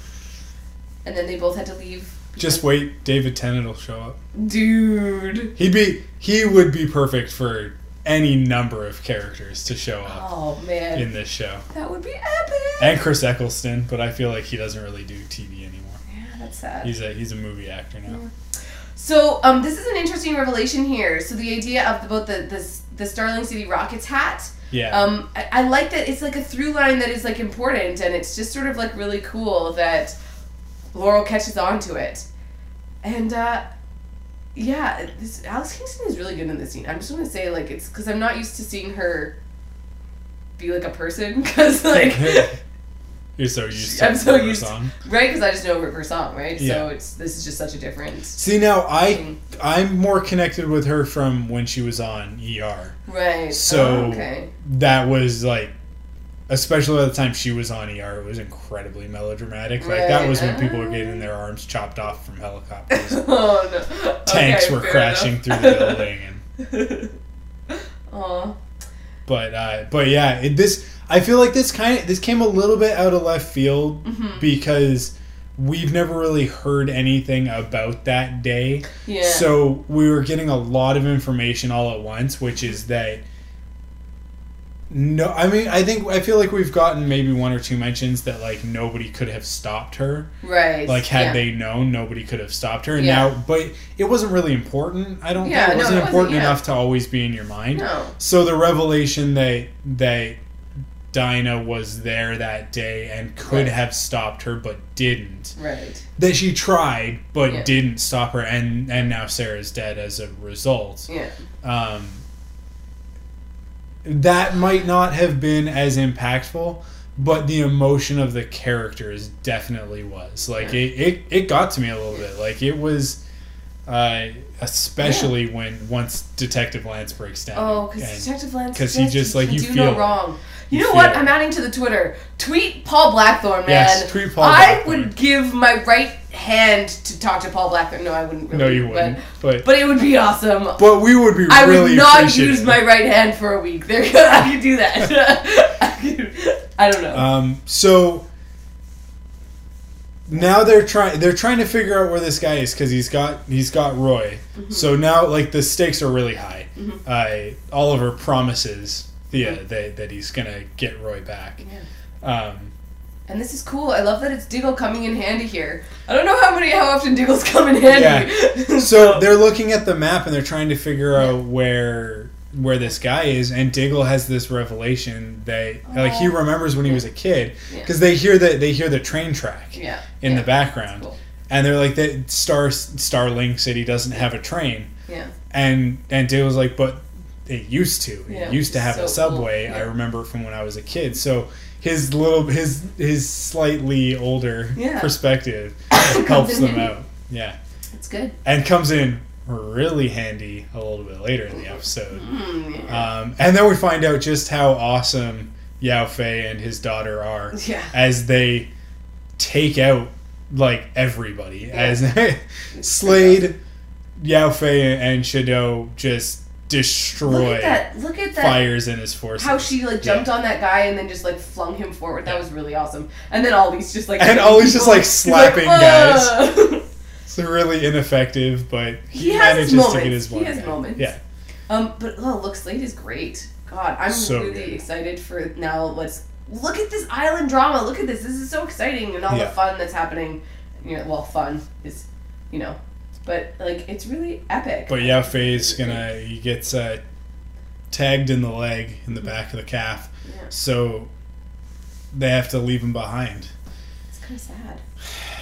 And then they both had to leave. Just wait, David Tennant will show up. Dude. He'd be he would be perfect for any number of characters to show up. Oh man. In this show. That would be epic. And Chris Eccleston, but I feel like he doesn't really do T V anymore. Yeah, that's sad. He's a he's a movie actor now. Yeah. So, um, this is an interesting revelation here. So the idea of about the the, the Starling City Rockets hat. Yeah. Um, I, I like that it's like a through line that is like important, and it's just sort of like really cool that Laurel catches on to it. And uh, yeah, this, Alex Kingston is really good in this scene. I'm just gonna say like it's because I'm not used to seeing her be like a person because like. You're so used to I'm so her used song. To, right, because I just know her, her song, right? Yeah. So it's this is just such a different. See now, I thing. I'm more connected with her from when she was on E R. Right. So oh, okay. that was like, especially at the time she was on E R, it was incredibly melodramatic. Like right. that was when people were getting their arms chopped off from helicopters. Oh no! Tanks okay, were crashing enough. through the building, and. Aw. But uh, but yeah, it, this. I feel like this kind of this came a little bit out of left field mm-hmm. because we've never really heard anything about that day. Yeah. So we were getting a lot of information all at once, which is that no, I mean, I think I feel like we've gotten maybe one or two mentions that like nobody could have stopped her. Right. Like had yeah. they known, nobody could have stopped her. And yeah. now, but it wasn't really important. I don't Yeah, think it no, wasn't it wasn't, important yeah. enough to always be in your mind. No. So the revelation that that Dinah was there that day and could right. have stopped her but didn't. Right. That she tried but yeah. didn't stop her, and and now Sarah's dead as a result. Yeah. Um. That might not have been as impactful, but the emotion of the characters definitely was. Like, yeah. it, it, it got to me a little bit. Like, it was, uh, especially yeah. when, once Detective Lance breaks down. Oh, because Detective Lance Because he just, like, he you do feel no wrong. You, you know what? it. I'm adding to the Twitter. Tweet Paul Blackthorne, man. Yes, tweet Paul I Blackthorne. would give my right hand to talk to Paul Blackthorne. No, I wouldn't. Really, no, you wouldn't. But, But, but it would be awesome. but we would be I really would not appreciative. use my right hand for a week. There, I could do that. I, could, I don't know. Um. So now they're trying. They're trying to figure out where this guy is because he's got he's got Roy. Mm-hmm. So now, like, the stakes are really high. Mm-hmm. Uh, Oliver promises Thea Mm-hmm. that that he's gonna get Roy back. Yeah. Um. And this is cool. I love that it's Diggle coming in handy here. I don't know how many, how often Diggle's come in handy. Yeah. So they're looking at the map and they're trying to figure out yeah. where where this guy is. And Diggle has this revelation that oh. like he remembers when he was a kid because yeah. they hear the they hear the train track yeah. in yeah. the background, cool. and they're like that Star Starling City doesn't have a train. Yeah. And and Diggle's like, but it used to. It yeah. used to have so a subway. Cool. Yeah. I remember it from when I was a kid. So. His little his his slightly older yeah. perspective helps them handy. out. Yeah, it's good. And comes in really handy a little bit later in the episode. Mm, yeah. Um, and then we find out just how awesome Yao Fei and his daughter are yeah. as they take out like everybody. Yeah. As Slade, Yao Fei, and Shadow just. Destroy Look at that. Look at that. Fires in his forces. How she like jumped yeah. on that guy and then just like flung him forward. That yeah. was really awesome. And then Ollie's just like and Ollie's just like slapping like, guys. It's really ineffective, but he, he manages has to get his moment. He has back. moments. Yeah. Um, but oh, look, Slade is great. God, I'm so really good. excited for now. Let's look at this island drama. Look at this. This is so exciting and all yeah. the fun that's happening. You know, well, fun is, you know, but like it's really epic. But Yao Fei's gonna he gets. Uh, tagged in the leg in the back of the calf yeah. so they have to leave him behind. It's kind of sad.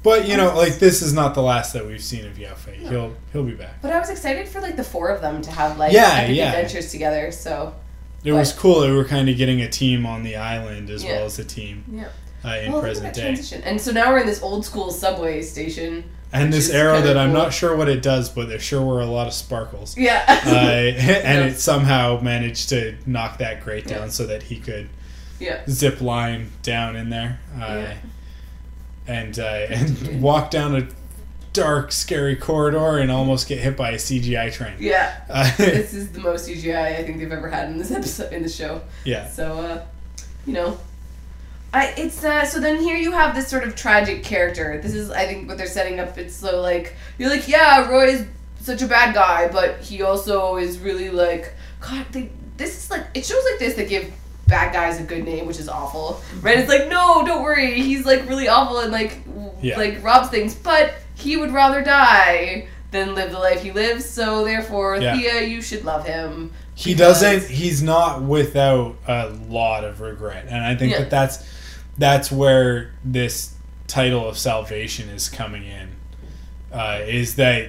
But you know, like this is not the last that we've seen of Yao Fei. No. He'll he'll be back. But I was excited for like the four of them to have like yeah, epic yeah. adventures together. So it but, was cool. They were kind of getting a team on the island as yeah. well as a team. Yeah. Uh, in well, present day. Transition. And so now we're in this old school subway station. And this arrow that cool. I'm not sure what it does, but there sure were a lot of sparkles. Yeah. uh, and yeah. it somehow managed to knock that grate down yeah. so that he could yeah. zip line down in there. Uh, yeah. And, uh, and walk down a dark, scary corridor and almost get hit by a C G I train. Yeah. Uh, this is the most C G I I think they've ever had in this episode, in the show. Yeah. So, uh, you know... I, it's uh, so then here you have this sort of tragic character. This is, I think, what they're setting up. It's so like, you're like, yeah, Roy's such a bad guy, but he also is really like, God, they, this is like, it shows like this that give bad guys a good name, which is awful, right? It's like, no, don't worry, he's like really awful and like, yeah. like robs things, but he would rather die than live the life he lives, so therefore, yeah. Thea, you should love him. He doesn't, he's not without a lot of regret, and I think yeah. that that's, That's where this title of salvation is coming in. Uh, is that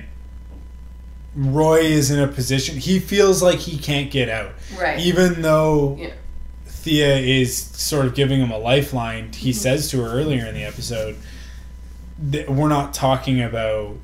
Roy is in a position... He feels like he can't get out. Right. Even though yeah. Thea is sort of giving him a lifeline, he mm-hmm. says to her earlier in the episode that we're not talking about,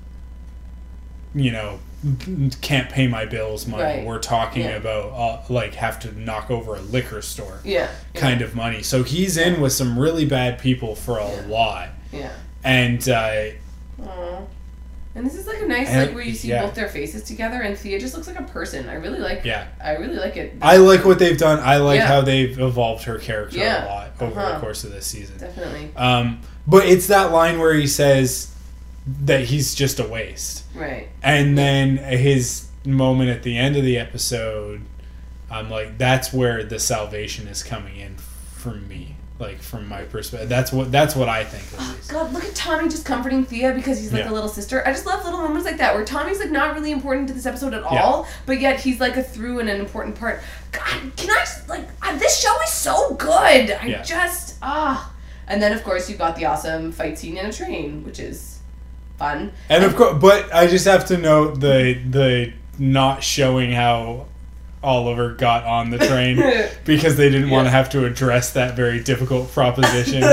you know, can't pay my bills money. Right. We're talking yeah. about uh, like have to knock over a liquor store yeah. kind yeah. of money. So he's in with some really bad people for a yeah. lot. Yeah. And uh Aww. And this is like a nice and, like where you see yeah. both their faces together, and Thea just looks like a person. I really like yeah. I really like it. I like what they've done. I like yeah. how they've evolved her character yeah. a lot over uh-huh. the course of this season. Definitely. Um but it's that line where he says that he's just a waste. Right. And then his moment at the end of the episode, I'm like, that's where the salvation is coming in for me, like from my perspective. That's what that's what I think. Oh, God, look at Tommy just comforting Thea because he's like yeah. a little sister. I just love little moments like that where Tommy's like not really important to this episode at all, yeah. but yet he's like a through and an important part. God, can I just like uh, this show is so good. I yeah. just ah, and then of course you've got the awesome fight scene in a train, which is fun. And, and of course, but I just have to note the the. not showing how Oliver got on the train because they didn't yeah. want to have to address that very difficult proposition.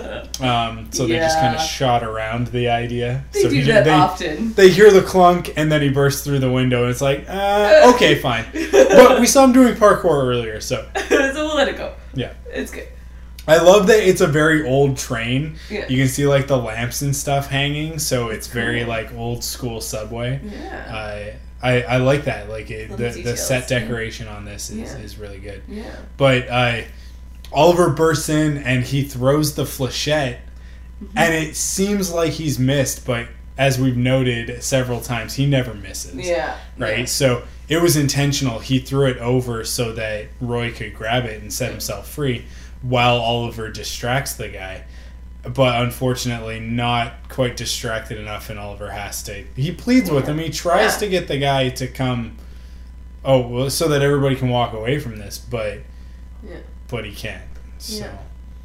Um, so they yeah. just kind of shot around the idea. They so do he, that they, often. They hear the clunk and then he bursts through the window and it's like, uh, okay, fine. But we saw him doing parkour earlier, so. So we'll let it go. Yeah. It's good. I love that it's a very old train. Yeah. You can see like the lamps and stuff hanging, so it's cool. very like old school subway. Yeah. Uh, I, I like that. Like it, the details. The set decoration on this is, yeah. is really good. Yeah. But uh, Oliver bursts in and he throws the flechette, mm-hmm. and it seems like he's missed, but as we've noted several times, he never misses. Yeah. Right? Yeah. So it was intentional. He threw it over so that Roy could grab it and set himself free while Oliver distracts the guy. But unfortunately, not quite distracted enough, and Oliver has to. He pleads yeah. with him. He tries yeah. to get the guy to come. Oh, well, so that everybody can walk away from this, but yeah. but he can't. So. Yeah.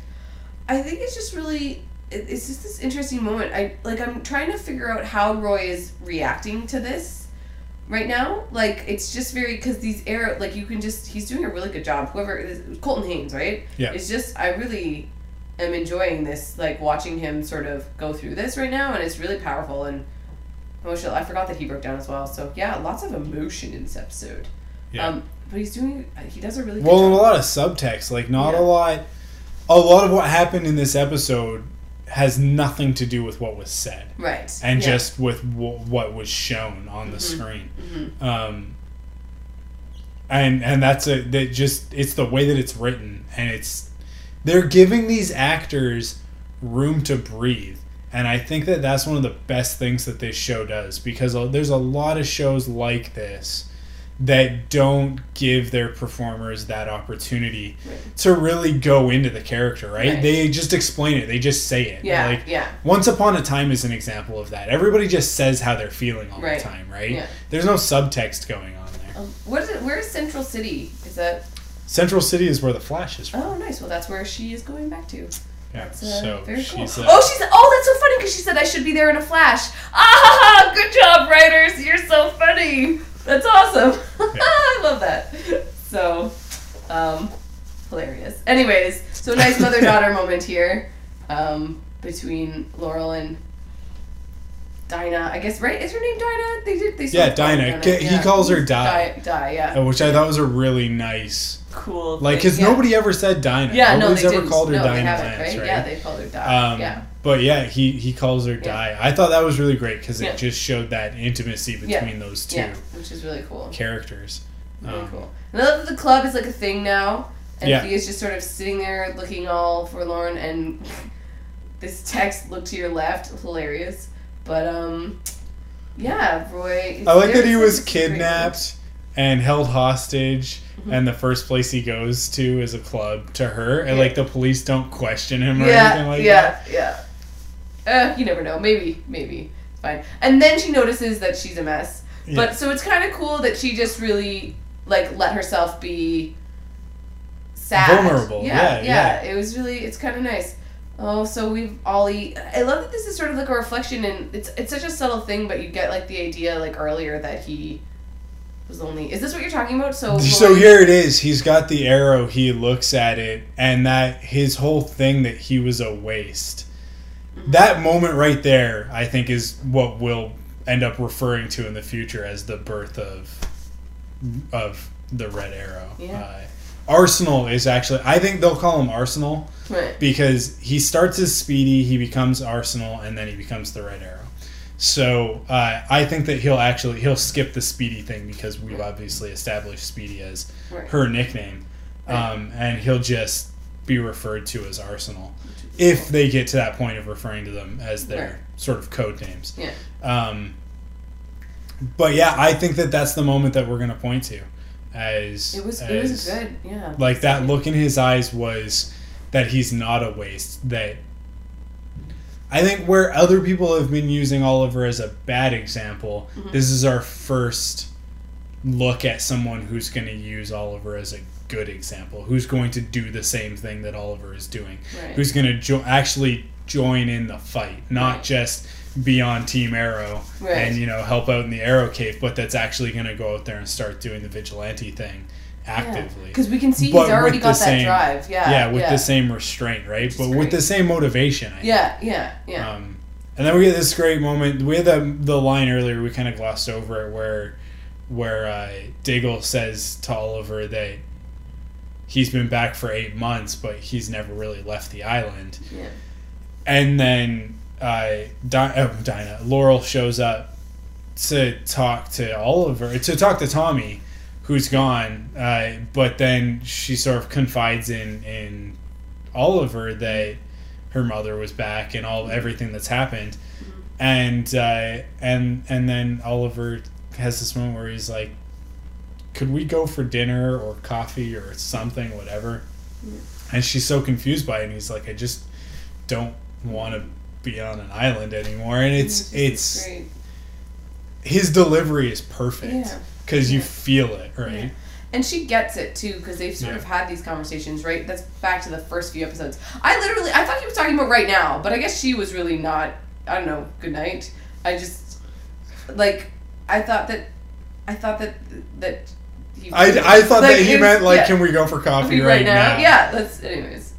I think it's just really. It's just this interesting moment. I like. I'm trying to figure out how Roy is reacting to this right now. Like, it's just very because these arrow. Like, you can just. He's doing a really good job. Whoever Colton Haynes, right? Yeah. It's just. I really. am enjoying this, like watching him sort of go through this right now, and it's really powerful and emotional. I forgot that he broke down as well. So yeah, lots of emotion in this episode. Yeah. Um, but he's doing. He does a really good well, job. and a lot of subtext. Like not yeah. a lot. A lot of what happened in this episode has nothing to do with what was said. Right. And yeah. just with w- what was shown on the mm-hmm. screen. Mm-hmm. Um. And and that's a that just it's the way that it's written, and it's. They're giving these actors room to breathe. And I think that that's one of the best things that this show does. Because there's a lot of shows like this that don't give their performers that opportunity right. to really go into the character, right? right? They just explain it. They just say it. Yeah, like, yeah. Once Upon a Time is an example of that. Everybody just says how they're feeling all right. the time, right? Yeah. There's no subtext going on there. Um, what is it? Where is Central City? Is that... Central City is where the Flash is from. Oh, nice. Well, that's where she is going back to. Yeah, That's, uh, so very she's. cool. Uh, oh, she's. Oh, that's so funny because she said I should be there in a flash. Ah, good job, writers. You're so funny. That's awesome. Yeah. I love that. So, um, hilarious. Anyways, so nice mother-daughter moment here, um, between Laurel and Dinah. I guess right? Is her name Dinah? They did. They sort Yeah, of call her Dinah. Dinah. He Yeah. calls her Di. Di, Di, yeah. Uh, Which I thought was a really nice. Cool. Like, thing, because yeah. nobody ever said Dinah. Yeah, Nobody's no, they ever didn't. called her no, Dinah they haven't, Lance, right? right? Yeah, they called her Di. Um, yeah. But yeah, he, he calls her Yeah. Di. I thought that was really great because Yeah. it just showed that intimacy between Yeah. those two Yeah, which is really cool. characters. Really Um, cool. And I love that the club is like a thing now, and Yeah. Thea's just sort of sitting there looking all forlorn, and this text, "Look to your left," hilarious. But um, yeah, Roy. It's I like that very- he it's was like a great kidnapped and held hostage, Mhm. and the first place he goes to is a club to her, and Yeah. like the police don't question him or moment. anything Yeah, like yeah, that. yeah. Uh, you never know. Maybe, maybe it's fine. And then she notices that she's a mess. Yeah. But so it's kind of cool that she just really like let herself be sad, Vulnerable, Yeah, yeah, It was really, it's kind of nice. Oh, so we've Ollie. I love that this is sort of like a reflection, and it's it's such a subtle thing, but you get like the idea like earlier that he was only. Is this what you're talking about? So So Roy- here it is. He's got the arrow. He looks at it, and that his whole thing that he was a waste. Mm-hmm. That moment right there, I think, is what we'll end up referring to in the future as the birth of of the Red Arrow. Yeah. Uh, Arsenal is actually. I think they'll call him Arsenal Right. because he starts as Speedy, he becomes Arsenal, and then he becomes the Red Arrow. So uh, I think that he'll actually he'll skip the Speedy thing because we've obviously established Speedy as Right. her nickname, Right. um, and he'll just be referred to as Arsenal if they get to that point of referring to them as their Right. sort of code names. Yeah. Um, but yeah, I think that that's the moment that we're going to point to as It was as, it was good. Yeah. like that look in his eyes was that he's not a waste. That I think where other people have been using Oliver as a bad example, Mhm. this is our first look at someone who's going to use Oliver as a good example, who's going to do the same thing that Oliver is doing, Right. who's going to jo- actually join in the fight, not Right. just be on Team Arrow Right. and, you know, help out in the Arrow Cave, but that's actually going to go out there and start doing the vigilante thing actively. Because we can see But he's already with got the that same- drive. Yeah. Yeah, with yeah. the same restraint, right? Which is But with great. the same motivation, I think. Yeah. Yeah. Yeah. Um, and then we get this great moment. We had the, the line earlier, we kind of glossed over it, where where uh, Diggle says to Oliver that he's been back for eight months, but he's never really left the island. yeah. And then uh, Di- oh, Dinah, Laurel shows up to talk to Oliver, to talk to Tommy, who's gone. Uh, but then she sort of confides in in Oliver that her mother was back and all everything that's happened, Mm-hmm. and uh, and and then Oliver has this moment where he's like, "Could we go for dinner or coffee or something, whatever?" Yeah. And she's so confused by it, and he's like, "I just don't want to be on an island anymore." And it's Yeah, it's great. his delivery is perfect Yeah. because you Yeah. feel it, right? Yeah. And she gets it too because they've sort Yeah. of had these conversations, right? That's back to the first few episodes. I literally, I thought he was talking about right now, but I guess she was really not. I don't know. Good night. I just like. I thought that. I thought that that. He, I, I thought like, that he it was- meant like, yeah. can we go for coffee Coffee right, now? Yeah. That's anyways.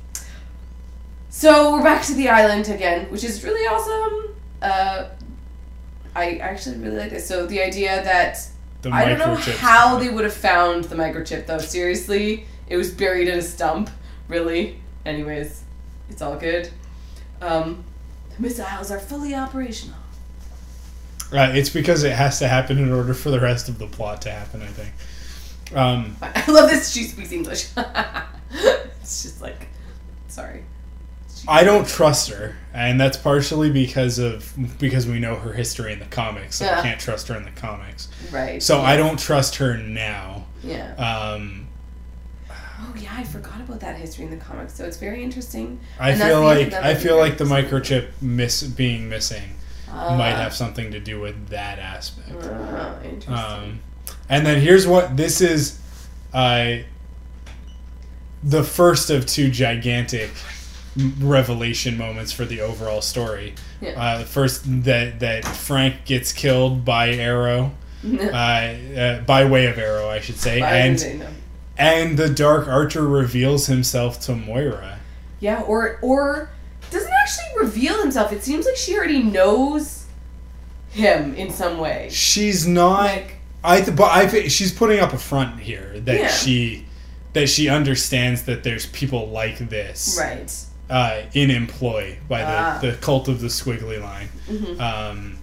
So we're back to the island again, which is really awesome. Uh, I actually really like this. So the idea that. The I don't know microchips. how they would have found the microchip though. Seriously, it was buried in a stump. Really. Anyways, it's all good. Um, the missiles are fully operational. Right, it's because it has to happen in order for the rest of the plot to happen, I think. Um, I love this. She speaks English. It's just like, sorry. She- I don't trust her, and that's partially because of because we know her history in the comics, so Yeah. I can't trust her in the comics. Right. So yeah. I don't trust her now. Yeah. Um, Oh yeah, I forgot about that history in the comics. So it's very interesting. I And that's feel the like end of I it. feel like the microchip miss being missing Uh, might have something to do with that aspect. Uh, interesting. Um, and then here's what this is, uh, the first of two gigantic revelation moments for the overall story. Yeah. Uh, first, that that Frank gets killed by Arrow, uh, uh, by way of Arrow, I should say, By and the way, no. and the Dark Archer reveals himself to Moira. Yeah, or or doesn't actually reveal himself. It seems like she already knows him in some way. She's not. Like, I th- but I thi- she's putting up a front here that Yeah. she that she understands that there's people like this. right. Uh, in employ by the, Ah. the cult of the squiggly line. Mm-hmm. Um,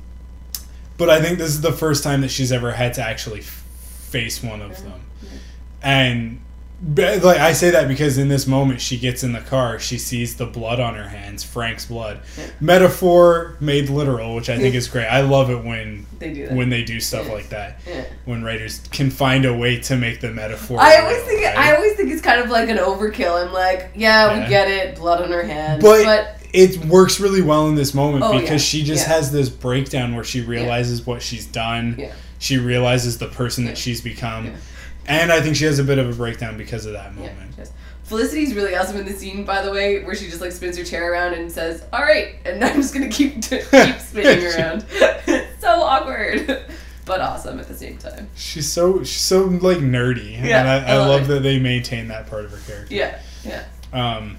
but I think this is the first time that she's ever had to actually f- face one of them. Mm-hmm. And but, like I say that because in this moment she gets in the car, she sees the blood on her hands, Frank's blood. Yeah. Metaphor made literal, which I think is great. I love it when They do that. when they do stuff Yeah. like that. Yeah. When writers can find a way to make the metaphor. I always real, think right? I always think it's kind of like an overkill. I'm like, yeah, Yeah. we get it, blood on her hands, But, but it works really well in this moment Oh, because yeah. she just Yeah. has this breakdown where she realizes what she's done. yeah, She realizes the person Yeah. that she's become. Yeah. And I think she has a bit of a breakdown because of that yeah. moment. Just. Felicity's really awesome in the scene, by the way, where she just like spins her chair around and says, "All right," and I'm just gonna keep t- keep spinning around. It's so awkward, but awesome at the same time. She's so she's so like nerdy, Yeah, and I, I I love love it. that they maintain that part of her character. Yeah, yeah. Um,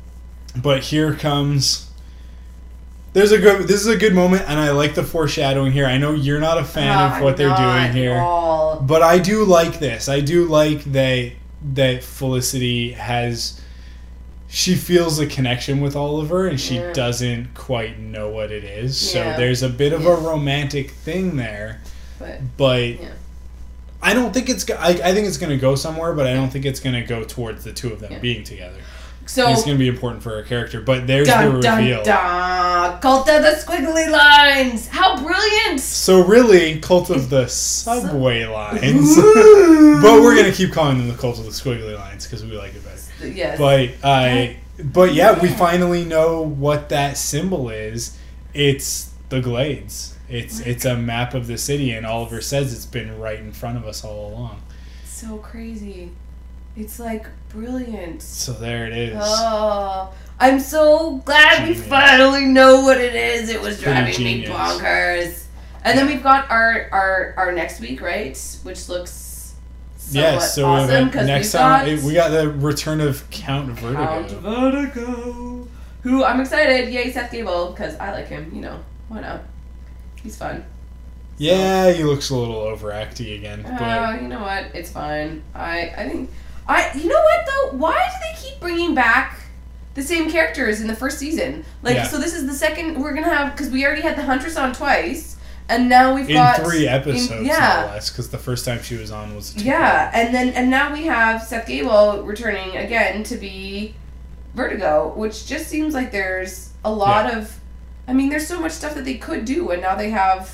but here comes. There's a good. This is a good moment, and I like the foreshadowing here. I know you're not a fan Uh, of what they're not doing at here, all. but I do like this. I do like that that Felicity has. She feels a connection with Oliver, and she Yeah. doesn't quite know what it is. So Yeah. there's a bit of Yeah. a romantic thing there, But but. yeah. I don't think it's. go- I, I think it's going to go somewhere, but I don't think it's going to go towards the two of them Yeah. being together. So I think it's going to be important for her character. But there's dun, the dun, reveal. dun. Cult of the squiggly lines. How brilliant! So really, Cult of the Subway Lines. But we're going to keep calling them the Cult of the Squiggly Lines because we like it better. Yes. But I. But yeah, we Yeah. finally know what that symbol is. It's the Glades. It's it's a map of the city, and Oliver says it's been right in front of us all along. So crazy. It's like brilliant. So there it is. Oh, I'm so glad we Genius. finally know what it is. It was Pretty driving me genius. bonkers. And then we've got our our, our next week, right? Which looks somewhat Yeah, so awesome uh, because next we've time got we got the return of Count Vertigo. Count Vertigo, who I'm excited. Yay, Seth Gable, because I like him. You know, why not? He's fun. Yeah, he looks a little overacty again, Uh, but you know what? It's fine. I I think I. You know what though? Why do they keep bringing back the same characters in the first season? Like, Yeah. so this is the second we're gonna have because we already had the Huntress on twice, and now we've in got three episodes, in- yeah. no less, because the first time she was on was a two Yeah, and then and now we have Seth Gable returning again to be Vertigo, which just seems like there's a lot Yeah. of. I mean, there's so much stuff that they could do, and now they have.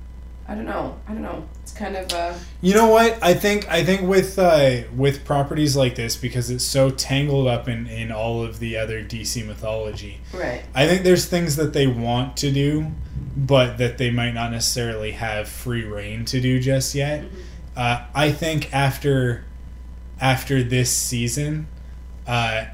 I don't know. I don't know. It's kind of. Uh, You know what? I think I think with uh, with properties like this, because it's so tangled up in, in all of the other D C mythology, right. I think there's things that they want to do, but that they might not necessarily have free reign to do just yet. Mm-hmm. Uh, I think after after this season, uh,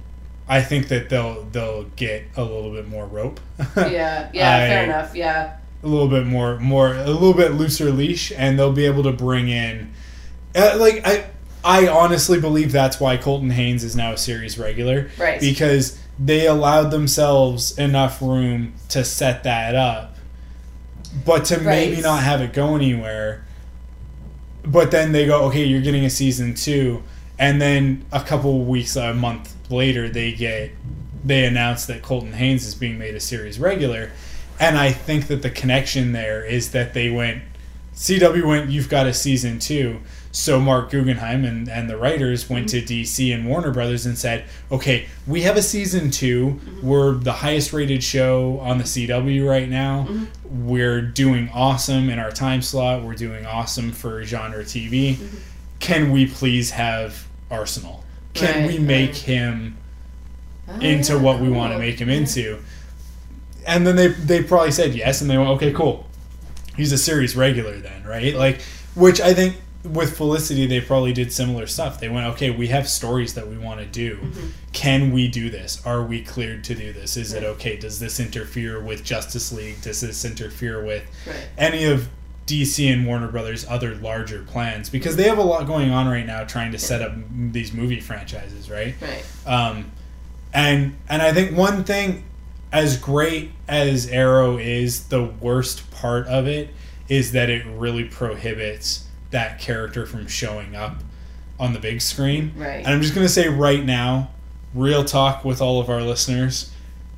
I think that they'll they'll get a little bit more rope. Yeah. Yeah. I- fair enough. Yeah. a little bit more more a little bit looser leash, and they'll be able to bring in uh, like I I honestly believe that's why Colton Haynes is now a series regular, Right. because they allowed themselves enough room to set that up, but to maybe Right. not have it go anywhere. But then they go, okay, you're getting a season two, and then a couple weeks, a month later, they get they announce that Colton Haynes is being made a series regular. And I think that the connection there is that they went, C W went, you've got a season two. So Mark Guggenheim and, and the writers went Mm-hmm. to D C and Warner Brothers and said, okay, we have a season two. Mm-hmm. We're the highest rated show on the C W right now. Mm-hmm. We're doing awesome in our time slot. We're doing awesome for genre T V. Mm-hmm. Can we please have Arsenal? Can Right, we make right. him Oh, into yeah, what we cool. want to make him Yeah. into? And then they they probably said yes, and they went, okay, cool. He's a series regular then, right? Like, which I think with Felicity, they probably did similar stuff. They went, okay, we have stories that we want to do. Mm-hmm. Can we do this? Are we cleared to do this? Is right. it okay? Does this interfere with Justice League? Does this interfere with right. any of D C and Warner Brothers' other larger plans? Because they have a lot going on right now trying to set up these movie franchises, right? Right. Um, and and I think one thing, as great as Arrow is, the worst part of it is that it really prohibits that character from showing up on the big screen. Right. And I'm just going to say right now, real talk with all of our listeners,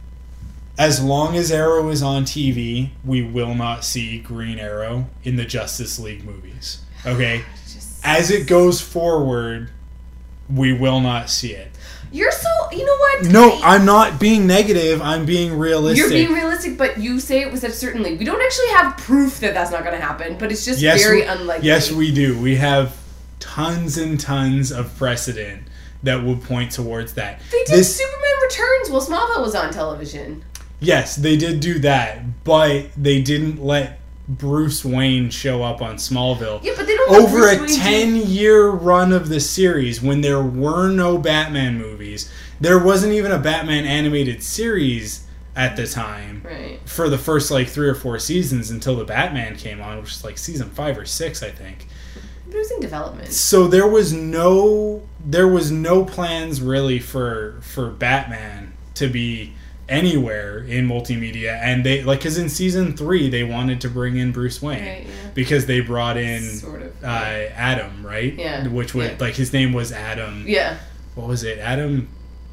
as long as Arrow is on T V, we will not see Green Arrow in the Justice League movies. Okay? Just... As it goes forward, we will not see it. You're so... You know what? No, I'm not being negative. I'm being realistic. You're being realistic, but you say it with such certainty. We don't actually have proof that that's not going to happen, but it's just yes, very we, unlikely. Yes, we do. We have tons and tons of precedent that would point towards that. They did this, Superman Returns while Smallville was on television. Yes, they did do that, but they didn't let Bruce Wayne show up on Smallville. Yeah, but they don't over let a Bruce Wayne ten-year run of the series when there were no Batman movies. There wasn't even a Batman animated series at the time. Right. For the first like three or four seasons until the Batman came on, which is like season five or six, I think. But it was in development. So there was no there was no plans really for for Batman to be anywhere in multimedia, and they like because in season three they wanted to bring in Bruce Wayne right, yeah. because they brought in sort of, uh, yeah. Adam, right? Yeah, which would yeah. like his name was Adam. Yeah. What was it? Adam.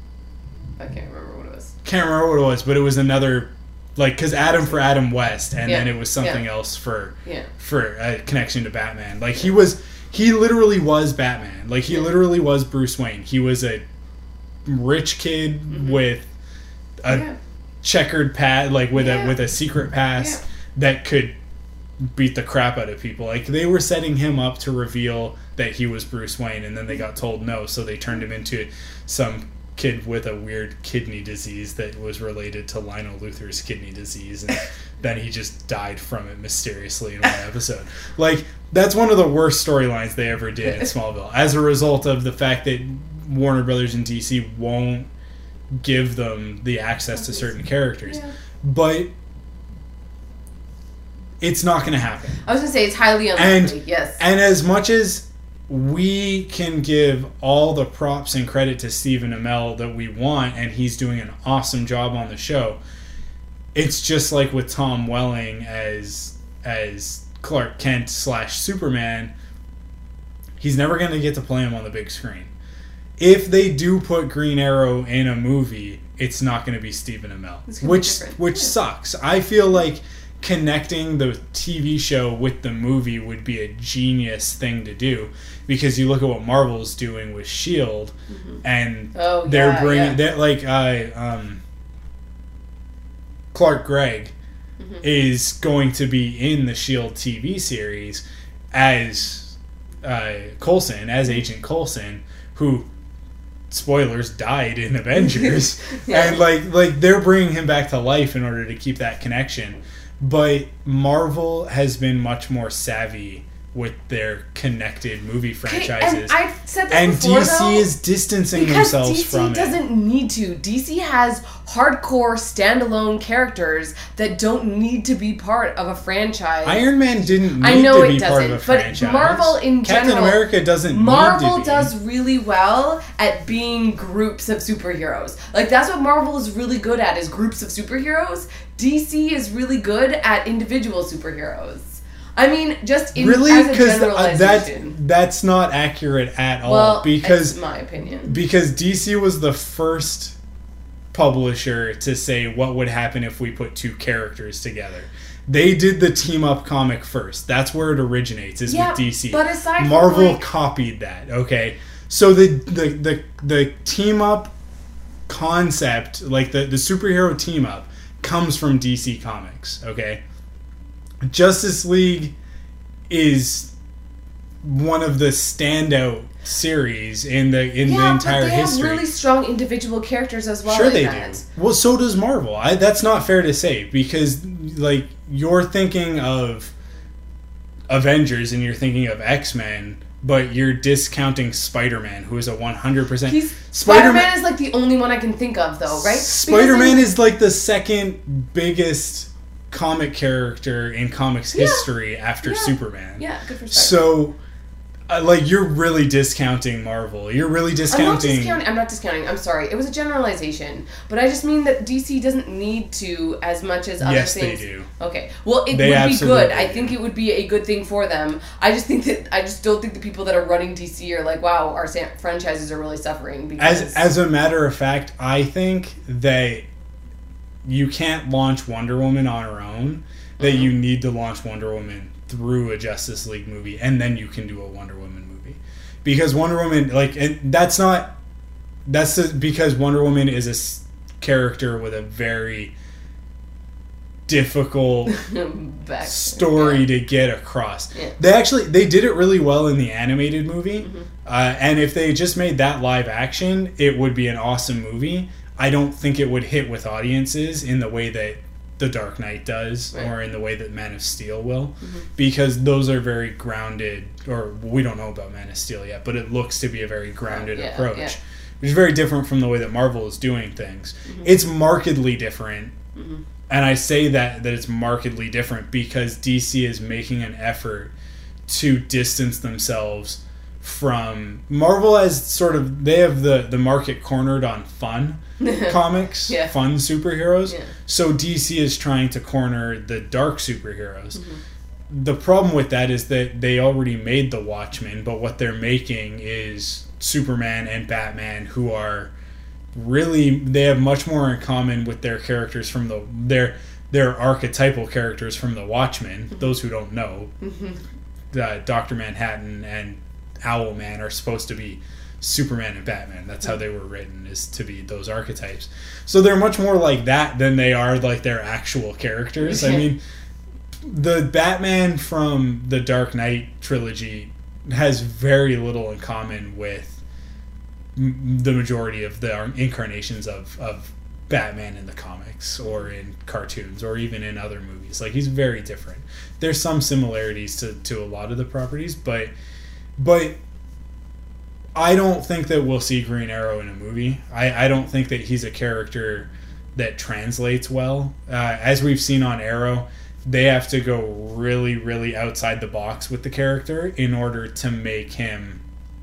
I can't remember what it was. Can't remember what it was, but it was another like because Adam for Adam West, and yeah. then it was something yeah. else for yeah. for a connection to Batman. Like he was, he literally was Batman. Like he yeah. literally was Bruce Wayne. He was a rich kid mm-hmm. with a yeah. checkered past, like with yeah. a with a secret past yeah. that could beat the crap out of people. Like they were setting him up to reveal that he was Bruce Wayne, and then they got told no, so they turned him into some kid with a weird kidney disease that was related to Lionel Luthor's kidney disease, and then he just died from it mysteriously in one episode. Like that's one of the worst storylines they ever did in Smallville, as a result of the fact that Warner Brothers and D C won't give them the access to certain characters. Yeah. But it's not going to happen. I was going to say it's highly unlikely. And, yes. And as much as we can give all the props and credit to Stephen Amell that we want, and he's doing an awesome job on the show, it's just like with Tom Welling as as Clark Kent slash Superman. He's never going to get to play him on the big screen. If they do put Green Arrow in a movie, it's not going to be Stephen Amell, which which yeah. sucks. I feel like connecting the T V show with the movie would be a genius thing to do, because you look at what Marvel's doing with S H I E L D, mm-hmm. and oh, they're yeah, bringing yeah. that like uh, um, Clark Gregg mm-hmm. is going to be in the S H I E L D T V series as uh, Coulson, as Agent Coulson, who, spoilers, died in Avengers. yeah. And like like they're bringing him back to life in order to keep that connection. But Marvel has been much more savvy with their connected movie franchises. And I've said this and before, D C though, is distancing themselves D C from it. Because D C doesn't need to. D C has hardcore standalone characters that don't need to be part of a franchise. Iron Man didn't need I know to it be doesn't, part of a but franchise. Marvel in Captain general, America doesn't Marvel need to be. does really well at being groups of superheroes. Like that's what Marvel is really good at, is groups of superheroes. D C is really good at individual superheroes. I mean, just in, really? as a Because generalization. that, that's not accurate at all. Well, because it's my opinion. Because D C was the first publisher to say what would happen if we put two characters together. They did the team up comic first. That's where it originates, is yeah, with D C. But aside from Marvel like, copied that. Okay, so the the the, the team up concept, like the the superhero team up, comes from D C Comics. Okay. Justice League is one of the standout series in the in yeah, the entire but they history. have really strong individual characters as well. Sure, they that. do. Well, so does Marvel. I, that's not fair to say, because like you're thinking of Avengers and you're thinking of X-Men, but you're discounting Spider-Man, who is a one hundred percent... He's, Spider-Man, Spider-Man is like the only one I can think of, though, right? Spider-Man is like the second biggest comic character in comics yeah. history after yeah. Superman. Yeah, good for Spider-Man. So... Uh, like, you're really discounting Marvel. You're really discounting... I'm not discounting. I'm not discounting. I'm sorry. It was a generalization. But I just mean that D C doesn't need to as much as other yes, things. Yes, they do. Okay. Well, it they would be good. Do. I think it would be a good thing for them. I just think that... I just don't think the people that are running D C are like, wow, our franchises are really suffering. Because As, as a matter of fact, I think that you can't launch Wonder Woman on her own. That mm-hmm. you need to launch Wonder Woman through a Justice League movie, and then you can do a Wonder Woman movie, because Wonder Woman, like, and that's not that's the, because Wonder Woman is a s- character with a very difficult Back, story yeah. to get across. Yeah. They actually they did it really well in the animated movie, mm-hmm. uh, and if they just made that live action, it would be an awesome movie. I don't think it would hit with audiences in the way that The Dark Knight does, right. or in the way that Man of Steel will, mm-hmm. because those are very grounded, or we don't know about Man of Steel yet, but it looks to be a very grounded yeah, approach, yeah. which is very different from the way that Marvel is doing things. Mm-hmm. It's markedly different, mm-hmm. and I say that, that it's markedly different because D C is making an effort to distance themselves from... Marvel has sort of... They have the, the market cornered on fun comics, yeah. fun superheroes. Yeah. So D C is trying to corner the dark superheroes. Mm-hmm. The problem with that is that they already made the Watchmen, but what they're making is Superman and Batman, who are really... They have much more in common with their characters from the... Their, their archetypal characters from the Watchmen. Mm-hmm. Those who don't know, mm-hmm. uh, Doctor Manhattan and Owlman are supposed to be Superman and Batman. That's how they were written, is to be those archetypes. So they're much more like that than they are like their actual characters. I mean, the Batman from the Dark Knight trilogy has very little in common with m- the majority of the incarnations of, of Batman in the comics or in cartoons or even in other movies. Like, he's very different. There's some similarities to, to a lot of the properties, but But I don't think that we'll see Green Arrow in a movie. I, I don't think that he's a character that translates well. Uh, as we've seen on Arrow, they have to go really, really outside the box with the character in order to make him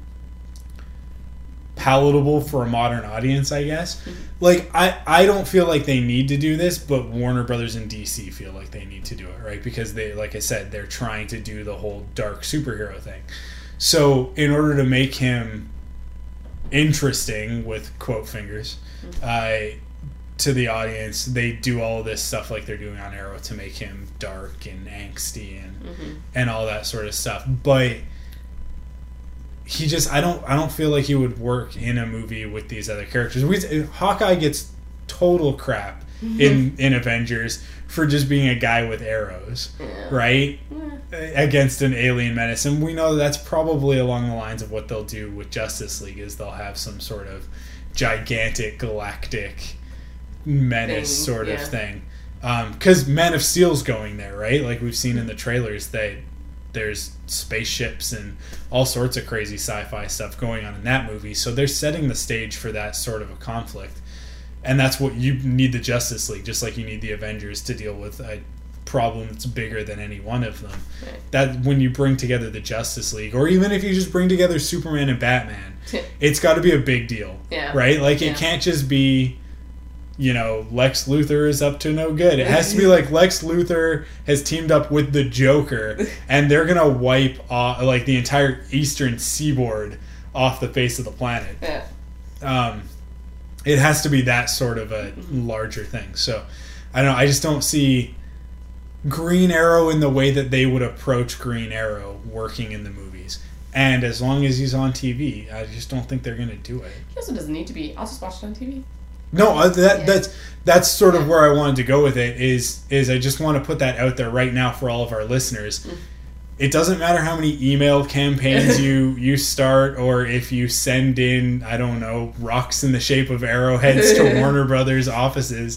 palatable for a modern audience, I guess. Mm-hmm. Like, I, I don't feel like they need to do this, but Warner Brothers and D C feel like they need to do it, right? Because they, like I said, they're trying to do the whole dark superhero thing. So, in order to make him interesting, with quote fingers, uh, to the audience, they do all this stuff like they're doing on Arrow to make him dark and angsty and mm-hmm. and all that sort of stuff. But he just, I don't, I don't feel like he would work in a movie with these other characters. We, Hawkeye gets total crap mm-hmm. in in Avengers for just being a guy with arrows, yeah. right? Yeah. Against an alien menace. And we know that's probably along the lines of what they'll do with Justice League, is they'll have some sort of gigantic galactic menace thing, sort yeah. of thing. Because um, Man of Steel's going there, right? Like we've seen in the trailers that there's spaceships and all sorts of crazy sci-fi stuff going on in that movie. So they're setting the stage for that sort of a conflict. And that's what you need the Justice League, just like you need the Avengers to deal with a problem that's bigger than any one of them. Right. That when you bring together the Justice League, or even if you just bring together Superman and Batman, it's got to be a big deal, yeah. right? Like yeah. it can't just be, you know, Lex Luthor is up to no good. It has to be like Lex Luthor has teamed up with the Joker, and they're gonna wipe off, like the entire eastern seaboard off the face of the planet. Yeah. Um, it has to be that sort of a larger thing. So, I don't know. I just don't see Green Arrow in the way that they would approach Green Arrow working in the movies. And as long as he's on T V, I just don't think they're going to do it. He also doesn't need to be. I'll just watch it on T V. No, that yeah. that's that's sort of where I wanted to go with it. Is is I just want to put that out there right now for all of our listeners. Mm. It doesn't matter how many email campaigns you, you start, or if you send in, I don't know, rocks in the shape of arrowheads to Warner Brothers offices.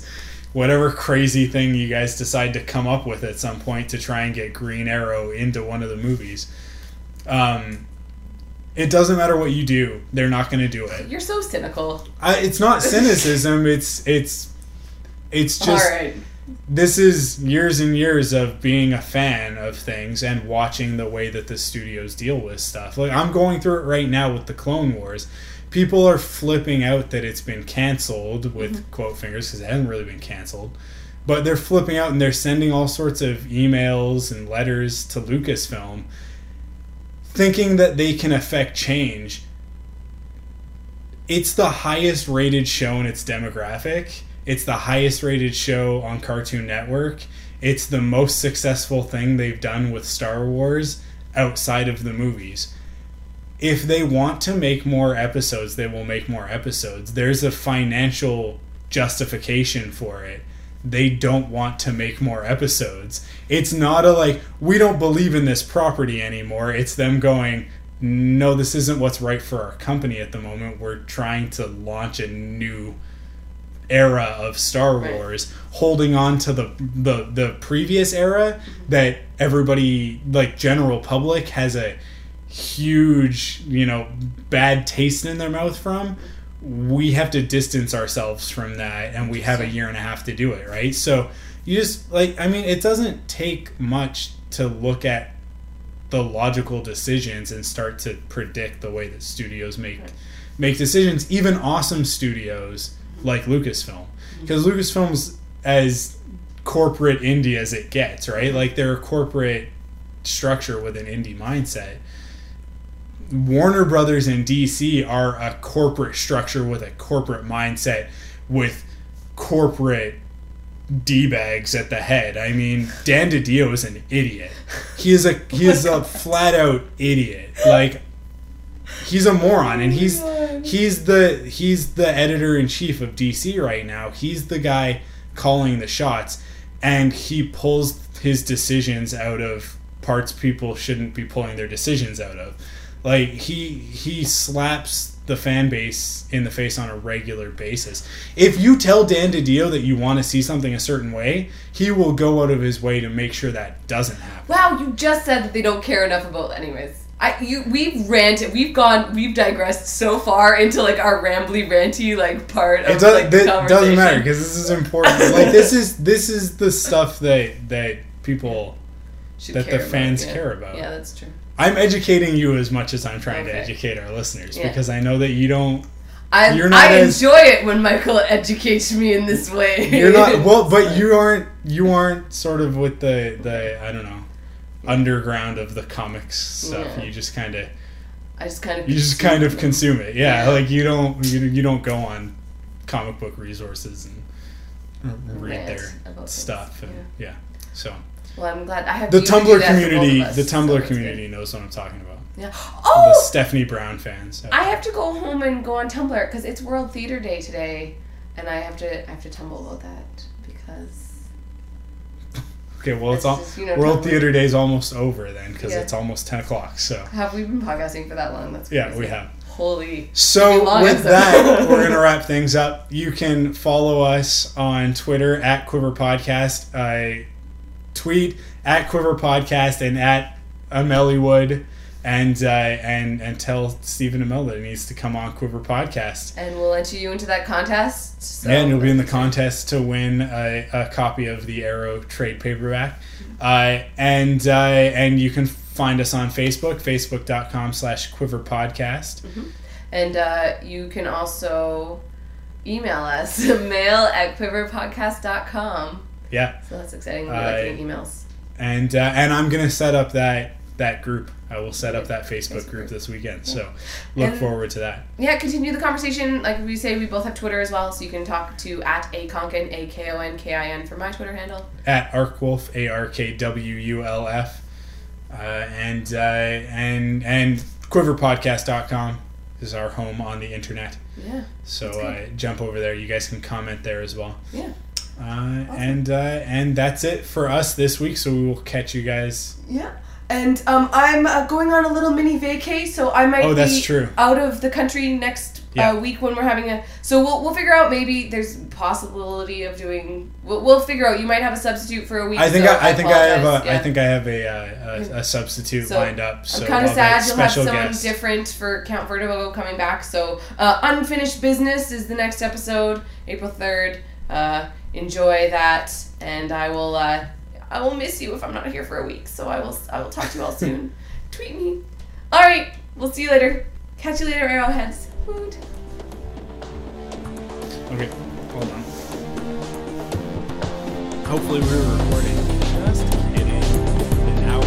whatever crazy thing you guys decide to come up with at some point to try and get Green Arrow into one of the movies. Um, it doesn't matter what you do; they're not going to do it. You're so cynical. I, it's not cynicism. it's it's it's just. All right. This is years and years of being a fan of things and watching the way that the studios deal with stuff. Like, I'm going through it right now with the Clone Wars. People are flipping out that it's been canceled with mm-hmm. quote fingers, because it hasn't really been canceled. But they're flipping out and they're sending all sorts of emails and letters to Lucasfilm thinking that they can affect change. It's the highest rated show in its demographic. It's the highest rated show on Cartoon Network. It's the most successful thing they've done with Star Wars outside of the movies. If they want to make more episodes, they will make more episodes. There's a financial justification for it. They don't want to make more episodes. It's not a like, we don't believe in this property anymore. It's them going, no, this isn't what's right for our company at the moment. We're trying to launch a new era of Star Wars, right. holding on to the, the the previous era that everybody, like general public, has a huge, you know, bad taste in their mouth from. We have to distance ourselves from that, and we have a year and a half to do it, right? So you just, like, I mean, it doesn't take much to look at the logical decisions and start to predict the way that studios make right. make decisions, even awesome studios like Lucasfilm, because Lucasfilm's as corporate indie as it gets, right? Like, they're a corporate structure with an indie mindset. Warner Brothers and D C are a corporate structure with a corporate mindset with corporate D-bags at the head. I mean, Dan DiDio is an idiot. He is a he is a flat out idiot. Like, he's a moron, and he's he's the he's the editor in chief of D C right now. He's the guy calling the shots, and he pulls his decisions out of parts people shouldn't be pulling their decisions out of. Like, he he slaps the fan base in the face on a regular basis. If you tell Dan DiDio that you want to see something a certain way, he will go out of his way to make sure that doesn't happen. Wow, you just said that they don't care enough about, anyways. I you we've ranted, we've gone, we've digressed so far into like our rambly, ranty like part of it does, like the conversation. It doesn't matter, because this is important. Like, this is this is the stuff that that people Should that the fans about, yeah. care about. Yeah, that's true. I'm educating you as much as I'm trying okay. to educate our listeners, yeah. because I know that you don't. I you're not I as, enjoy it when Michael educates me in this way. You're not well, but you aren't you aren't sort of with the the I don't know underground of the comics stuff. Yeah. You just kind of. I just kind of. You just kind of consume it, yeah. yeah. Like, you don't you, you don't go on comic book resources and read their stuff, and yeah. yeah. So. Well, I'm glad I have the Tumblr community. Us, the Tumblr so community good. knows what I'm talking about. Yeah. Oh, the Stephanie Brown fans. I have to go home and go on Tumblr because it's World Theater Day today, and I have to I have to tumble about that because. Okay, well, it's all just, you know, World Tumblr. Theater Day is almost over then, because yeah. it's almost ten o'clock. So have we been podcasting for that long? That's crazy. Yeah, we have. Holy. So with episode. that, we're gonna wrap things up. You can follow us on Twitter at Quiver Podcast. I tweet at Quiver Podcast and at Amellywood, and uh, and and tell Stephen Amell that he needs to come on Quiver Podcast. And we'll enter you into that contest. So yeah, and you'll be in the contest to win a, a copy of the Arrow trade paperback. Uh, and uh, and you can find us on Facebook, facebook.com slash Quiver Podcast. Mm-hmm. And uh, you can also email us, mail at quiverpodcast dot com. Yeah. So that's exciting. We'll be uh, getting emails. And uh, and I'm gonna set up that that group. I will set up that Facebook, Facebook group this weekend. Yeah. So look and, forward to that. Yeah, continue the conversation. Like we say, we both have Twitter as well, so you can talk to at akonkin, A K O N K I N for my Twitter handle. At Arkwulf, A R K W U L F. Uh, and uh, and and quiver podcast dot com is our home on the internet. Yeah. So uh, jump over there. You guys can comment there as well. Yeah. Uh, awesome. And uh, and that's it for us this week. So we will catch you guys. Yeah. And um, I'm uh, going on a little mini vacay, so I might oh, that's be true. out of the country next yeah. uh, week when we're having a. So we'll we'll figure out, maybe there's possibility of doing. We'll, we'll figure out. You might have a substitute for a week. I think so I, I think I have a yeah. I think I have a uh, a, a substitute so lined up. So I'm kind of I'll sad make you'll have special someone guests. different for Count Vertigo coming back. So uh, Unfinished Business is the next episode, April third. Uh, enjoy that, and I will uh, I will miss you if I'm not here for a week. So I will I will talk to you all soon. Tweet me. All right, we'll see you later. Catch you later, Arrowheads. Woot. Okay, hold on. Hopefully we're recording. Just kidding. An hour.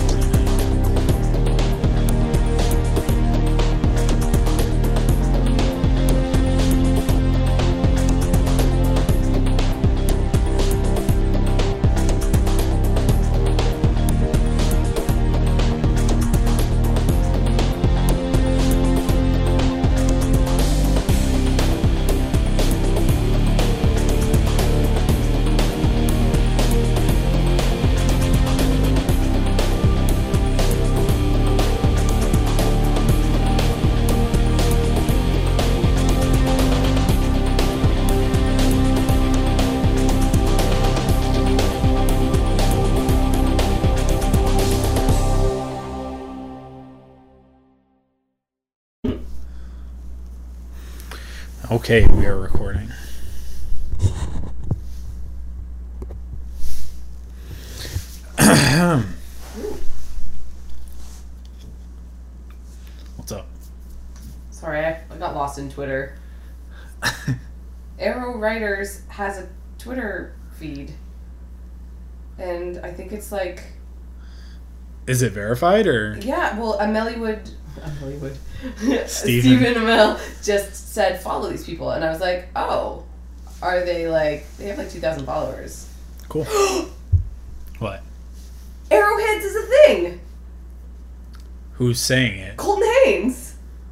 Okay, we are recording. What's up? Sorry, I, I got lost in Twitter. Arrow Writers has a Twitter feed, and I think it's like. Is it verified or? Yeah, well, Ameliewood, Ameliewood, Stephen. Stephen Amell just said follow these people, and I was like, oh, are they like, they have like two thousand followers. Cool. What? Arrowheads is a thing! Who's saying it? Colton Haynes!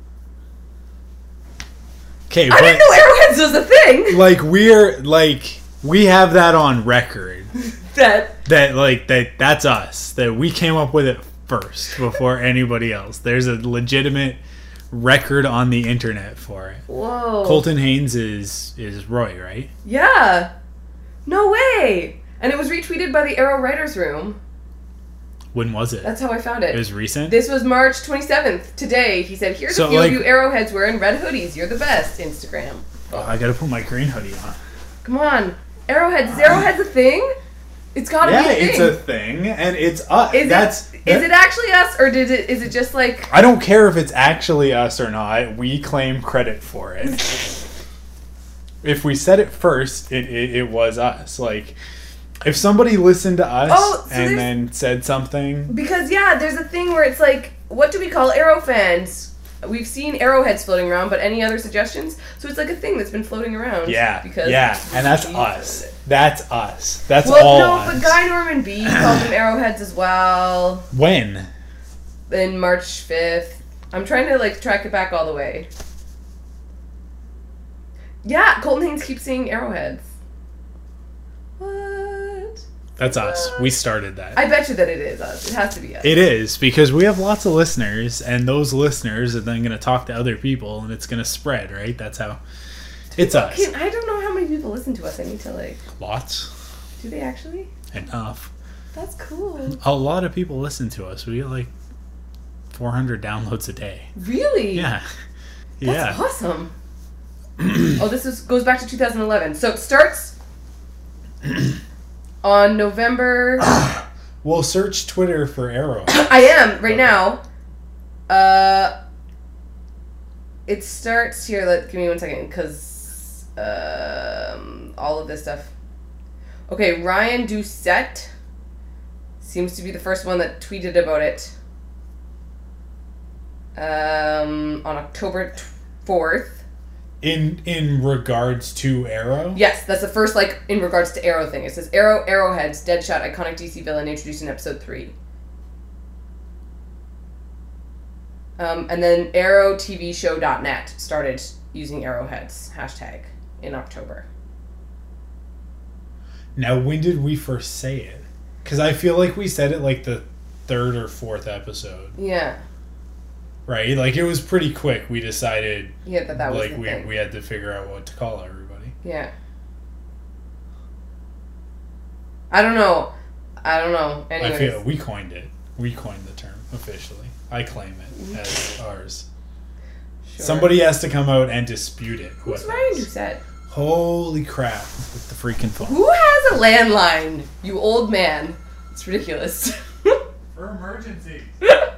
Okay, I didn't know Arrowheads was a thing! Like, we're, like, we have that on record. that... That, like, that that's us. That we came up with it first before anybody else. There's a legitimate record on the internet for it. Whoa. Colton Haynes is is Roy, right? Yeah. No way! And it was retweeted by the Arrow Writers Room. When was it? That's how I found it. It was recent? This was March twenty-seventh. Today, he said, here's So, a few like- of you Arrowheads wearing red hoodies. You're the best. Instagram. Oh, I gotta put my green hoodie on. Come on. Arrowheads. Is Arrowheads a thing? It's gotta Yeah, be a thing. it's a thing, and it's us. Is That's it, that- is it actually us, or did it? Is it just like... I don't care if it's actually us or not. We claim credit for it. If we said it first, it, it, it was us. Like, if somebody listened to us Oh, so and there's- then said something... Because, yeah, there's a thing where it's like, what do we call Arrow fans? We've seen Arrowheads floating around, but any other suggestions? So it's like a thing that's been floating around. Yeah, because yeah, and that's we us. started it. That's us. That's Well, all no, us. but Guy Norman B called them Arrowheads as well. When? In March fifth. I'm trying to, like, track it back all the way. Yeah, Colton Haynes keeps saying Arrowheads. What? That's us. We started that. I bet you that it is us. It has to be us. It is, because we have lots of listeners, and those listeners are then going to talk to other people, and it's going to spread, right? That's how... It's us. Can, I don't know how many people listen to us. I need to, like... Lots. Do they actually? Enough. That's cool. A lot of people listen to us. We get like four hundred downloads a day. Really? Yeah. That's yeah. awesome. Oh, this is goes back to two thousand eleven. So it starts on November... We'll search Twitter for Arrow. I am, right now. Uh... It starts here. Let Give me one second, because... Um, all of this stuff... Okay, Ryan Doucette seems to be the first one that tweeted about it. Um, on October fourth. In in regards to Arrow? Yes, that's the first, like, in regards to Arrow thing. It says, Arrow, Arrowheads, Deadshot, iconic D C villain introduced in episode three. Um, and then arrow t v show dot net started using Arrowheads hashtag in October. Now, when did we first say it? Because I feel like we said it like the third or fourth episode. Yeah. right? Like, it was pretty quick. We decided, yeah, that that was like, the we thing. we had to figure out what to call everybody. Yeah. I don't know. I don't know. Anyways. I feel we coined it. We coined the term officially. I claim it as ours. Sure. Somebody has to come out and dispute it. Who's Ryan Doucette? Holy crap. With the freaking phone. Who has a landline? You old man. It's ridiculous. For emergencies.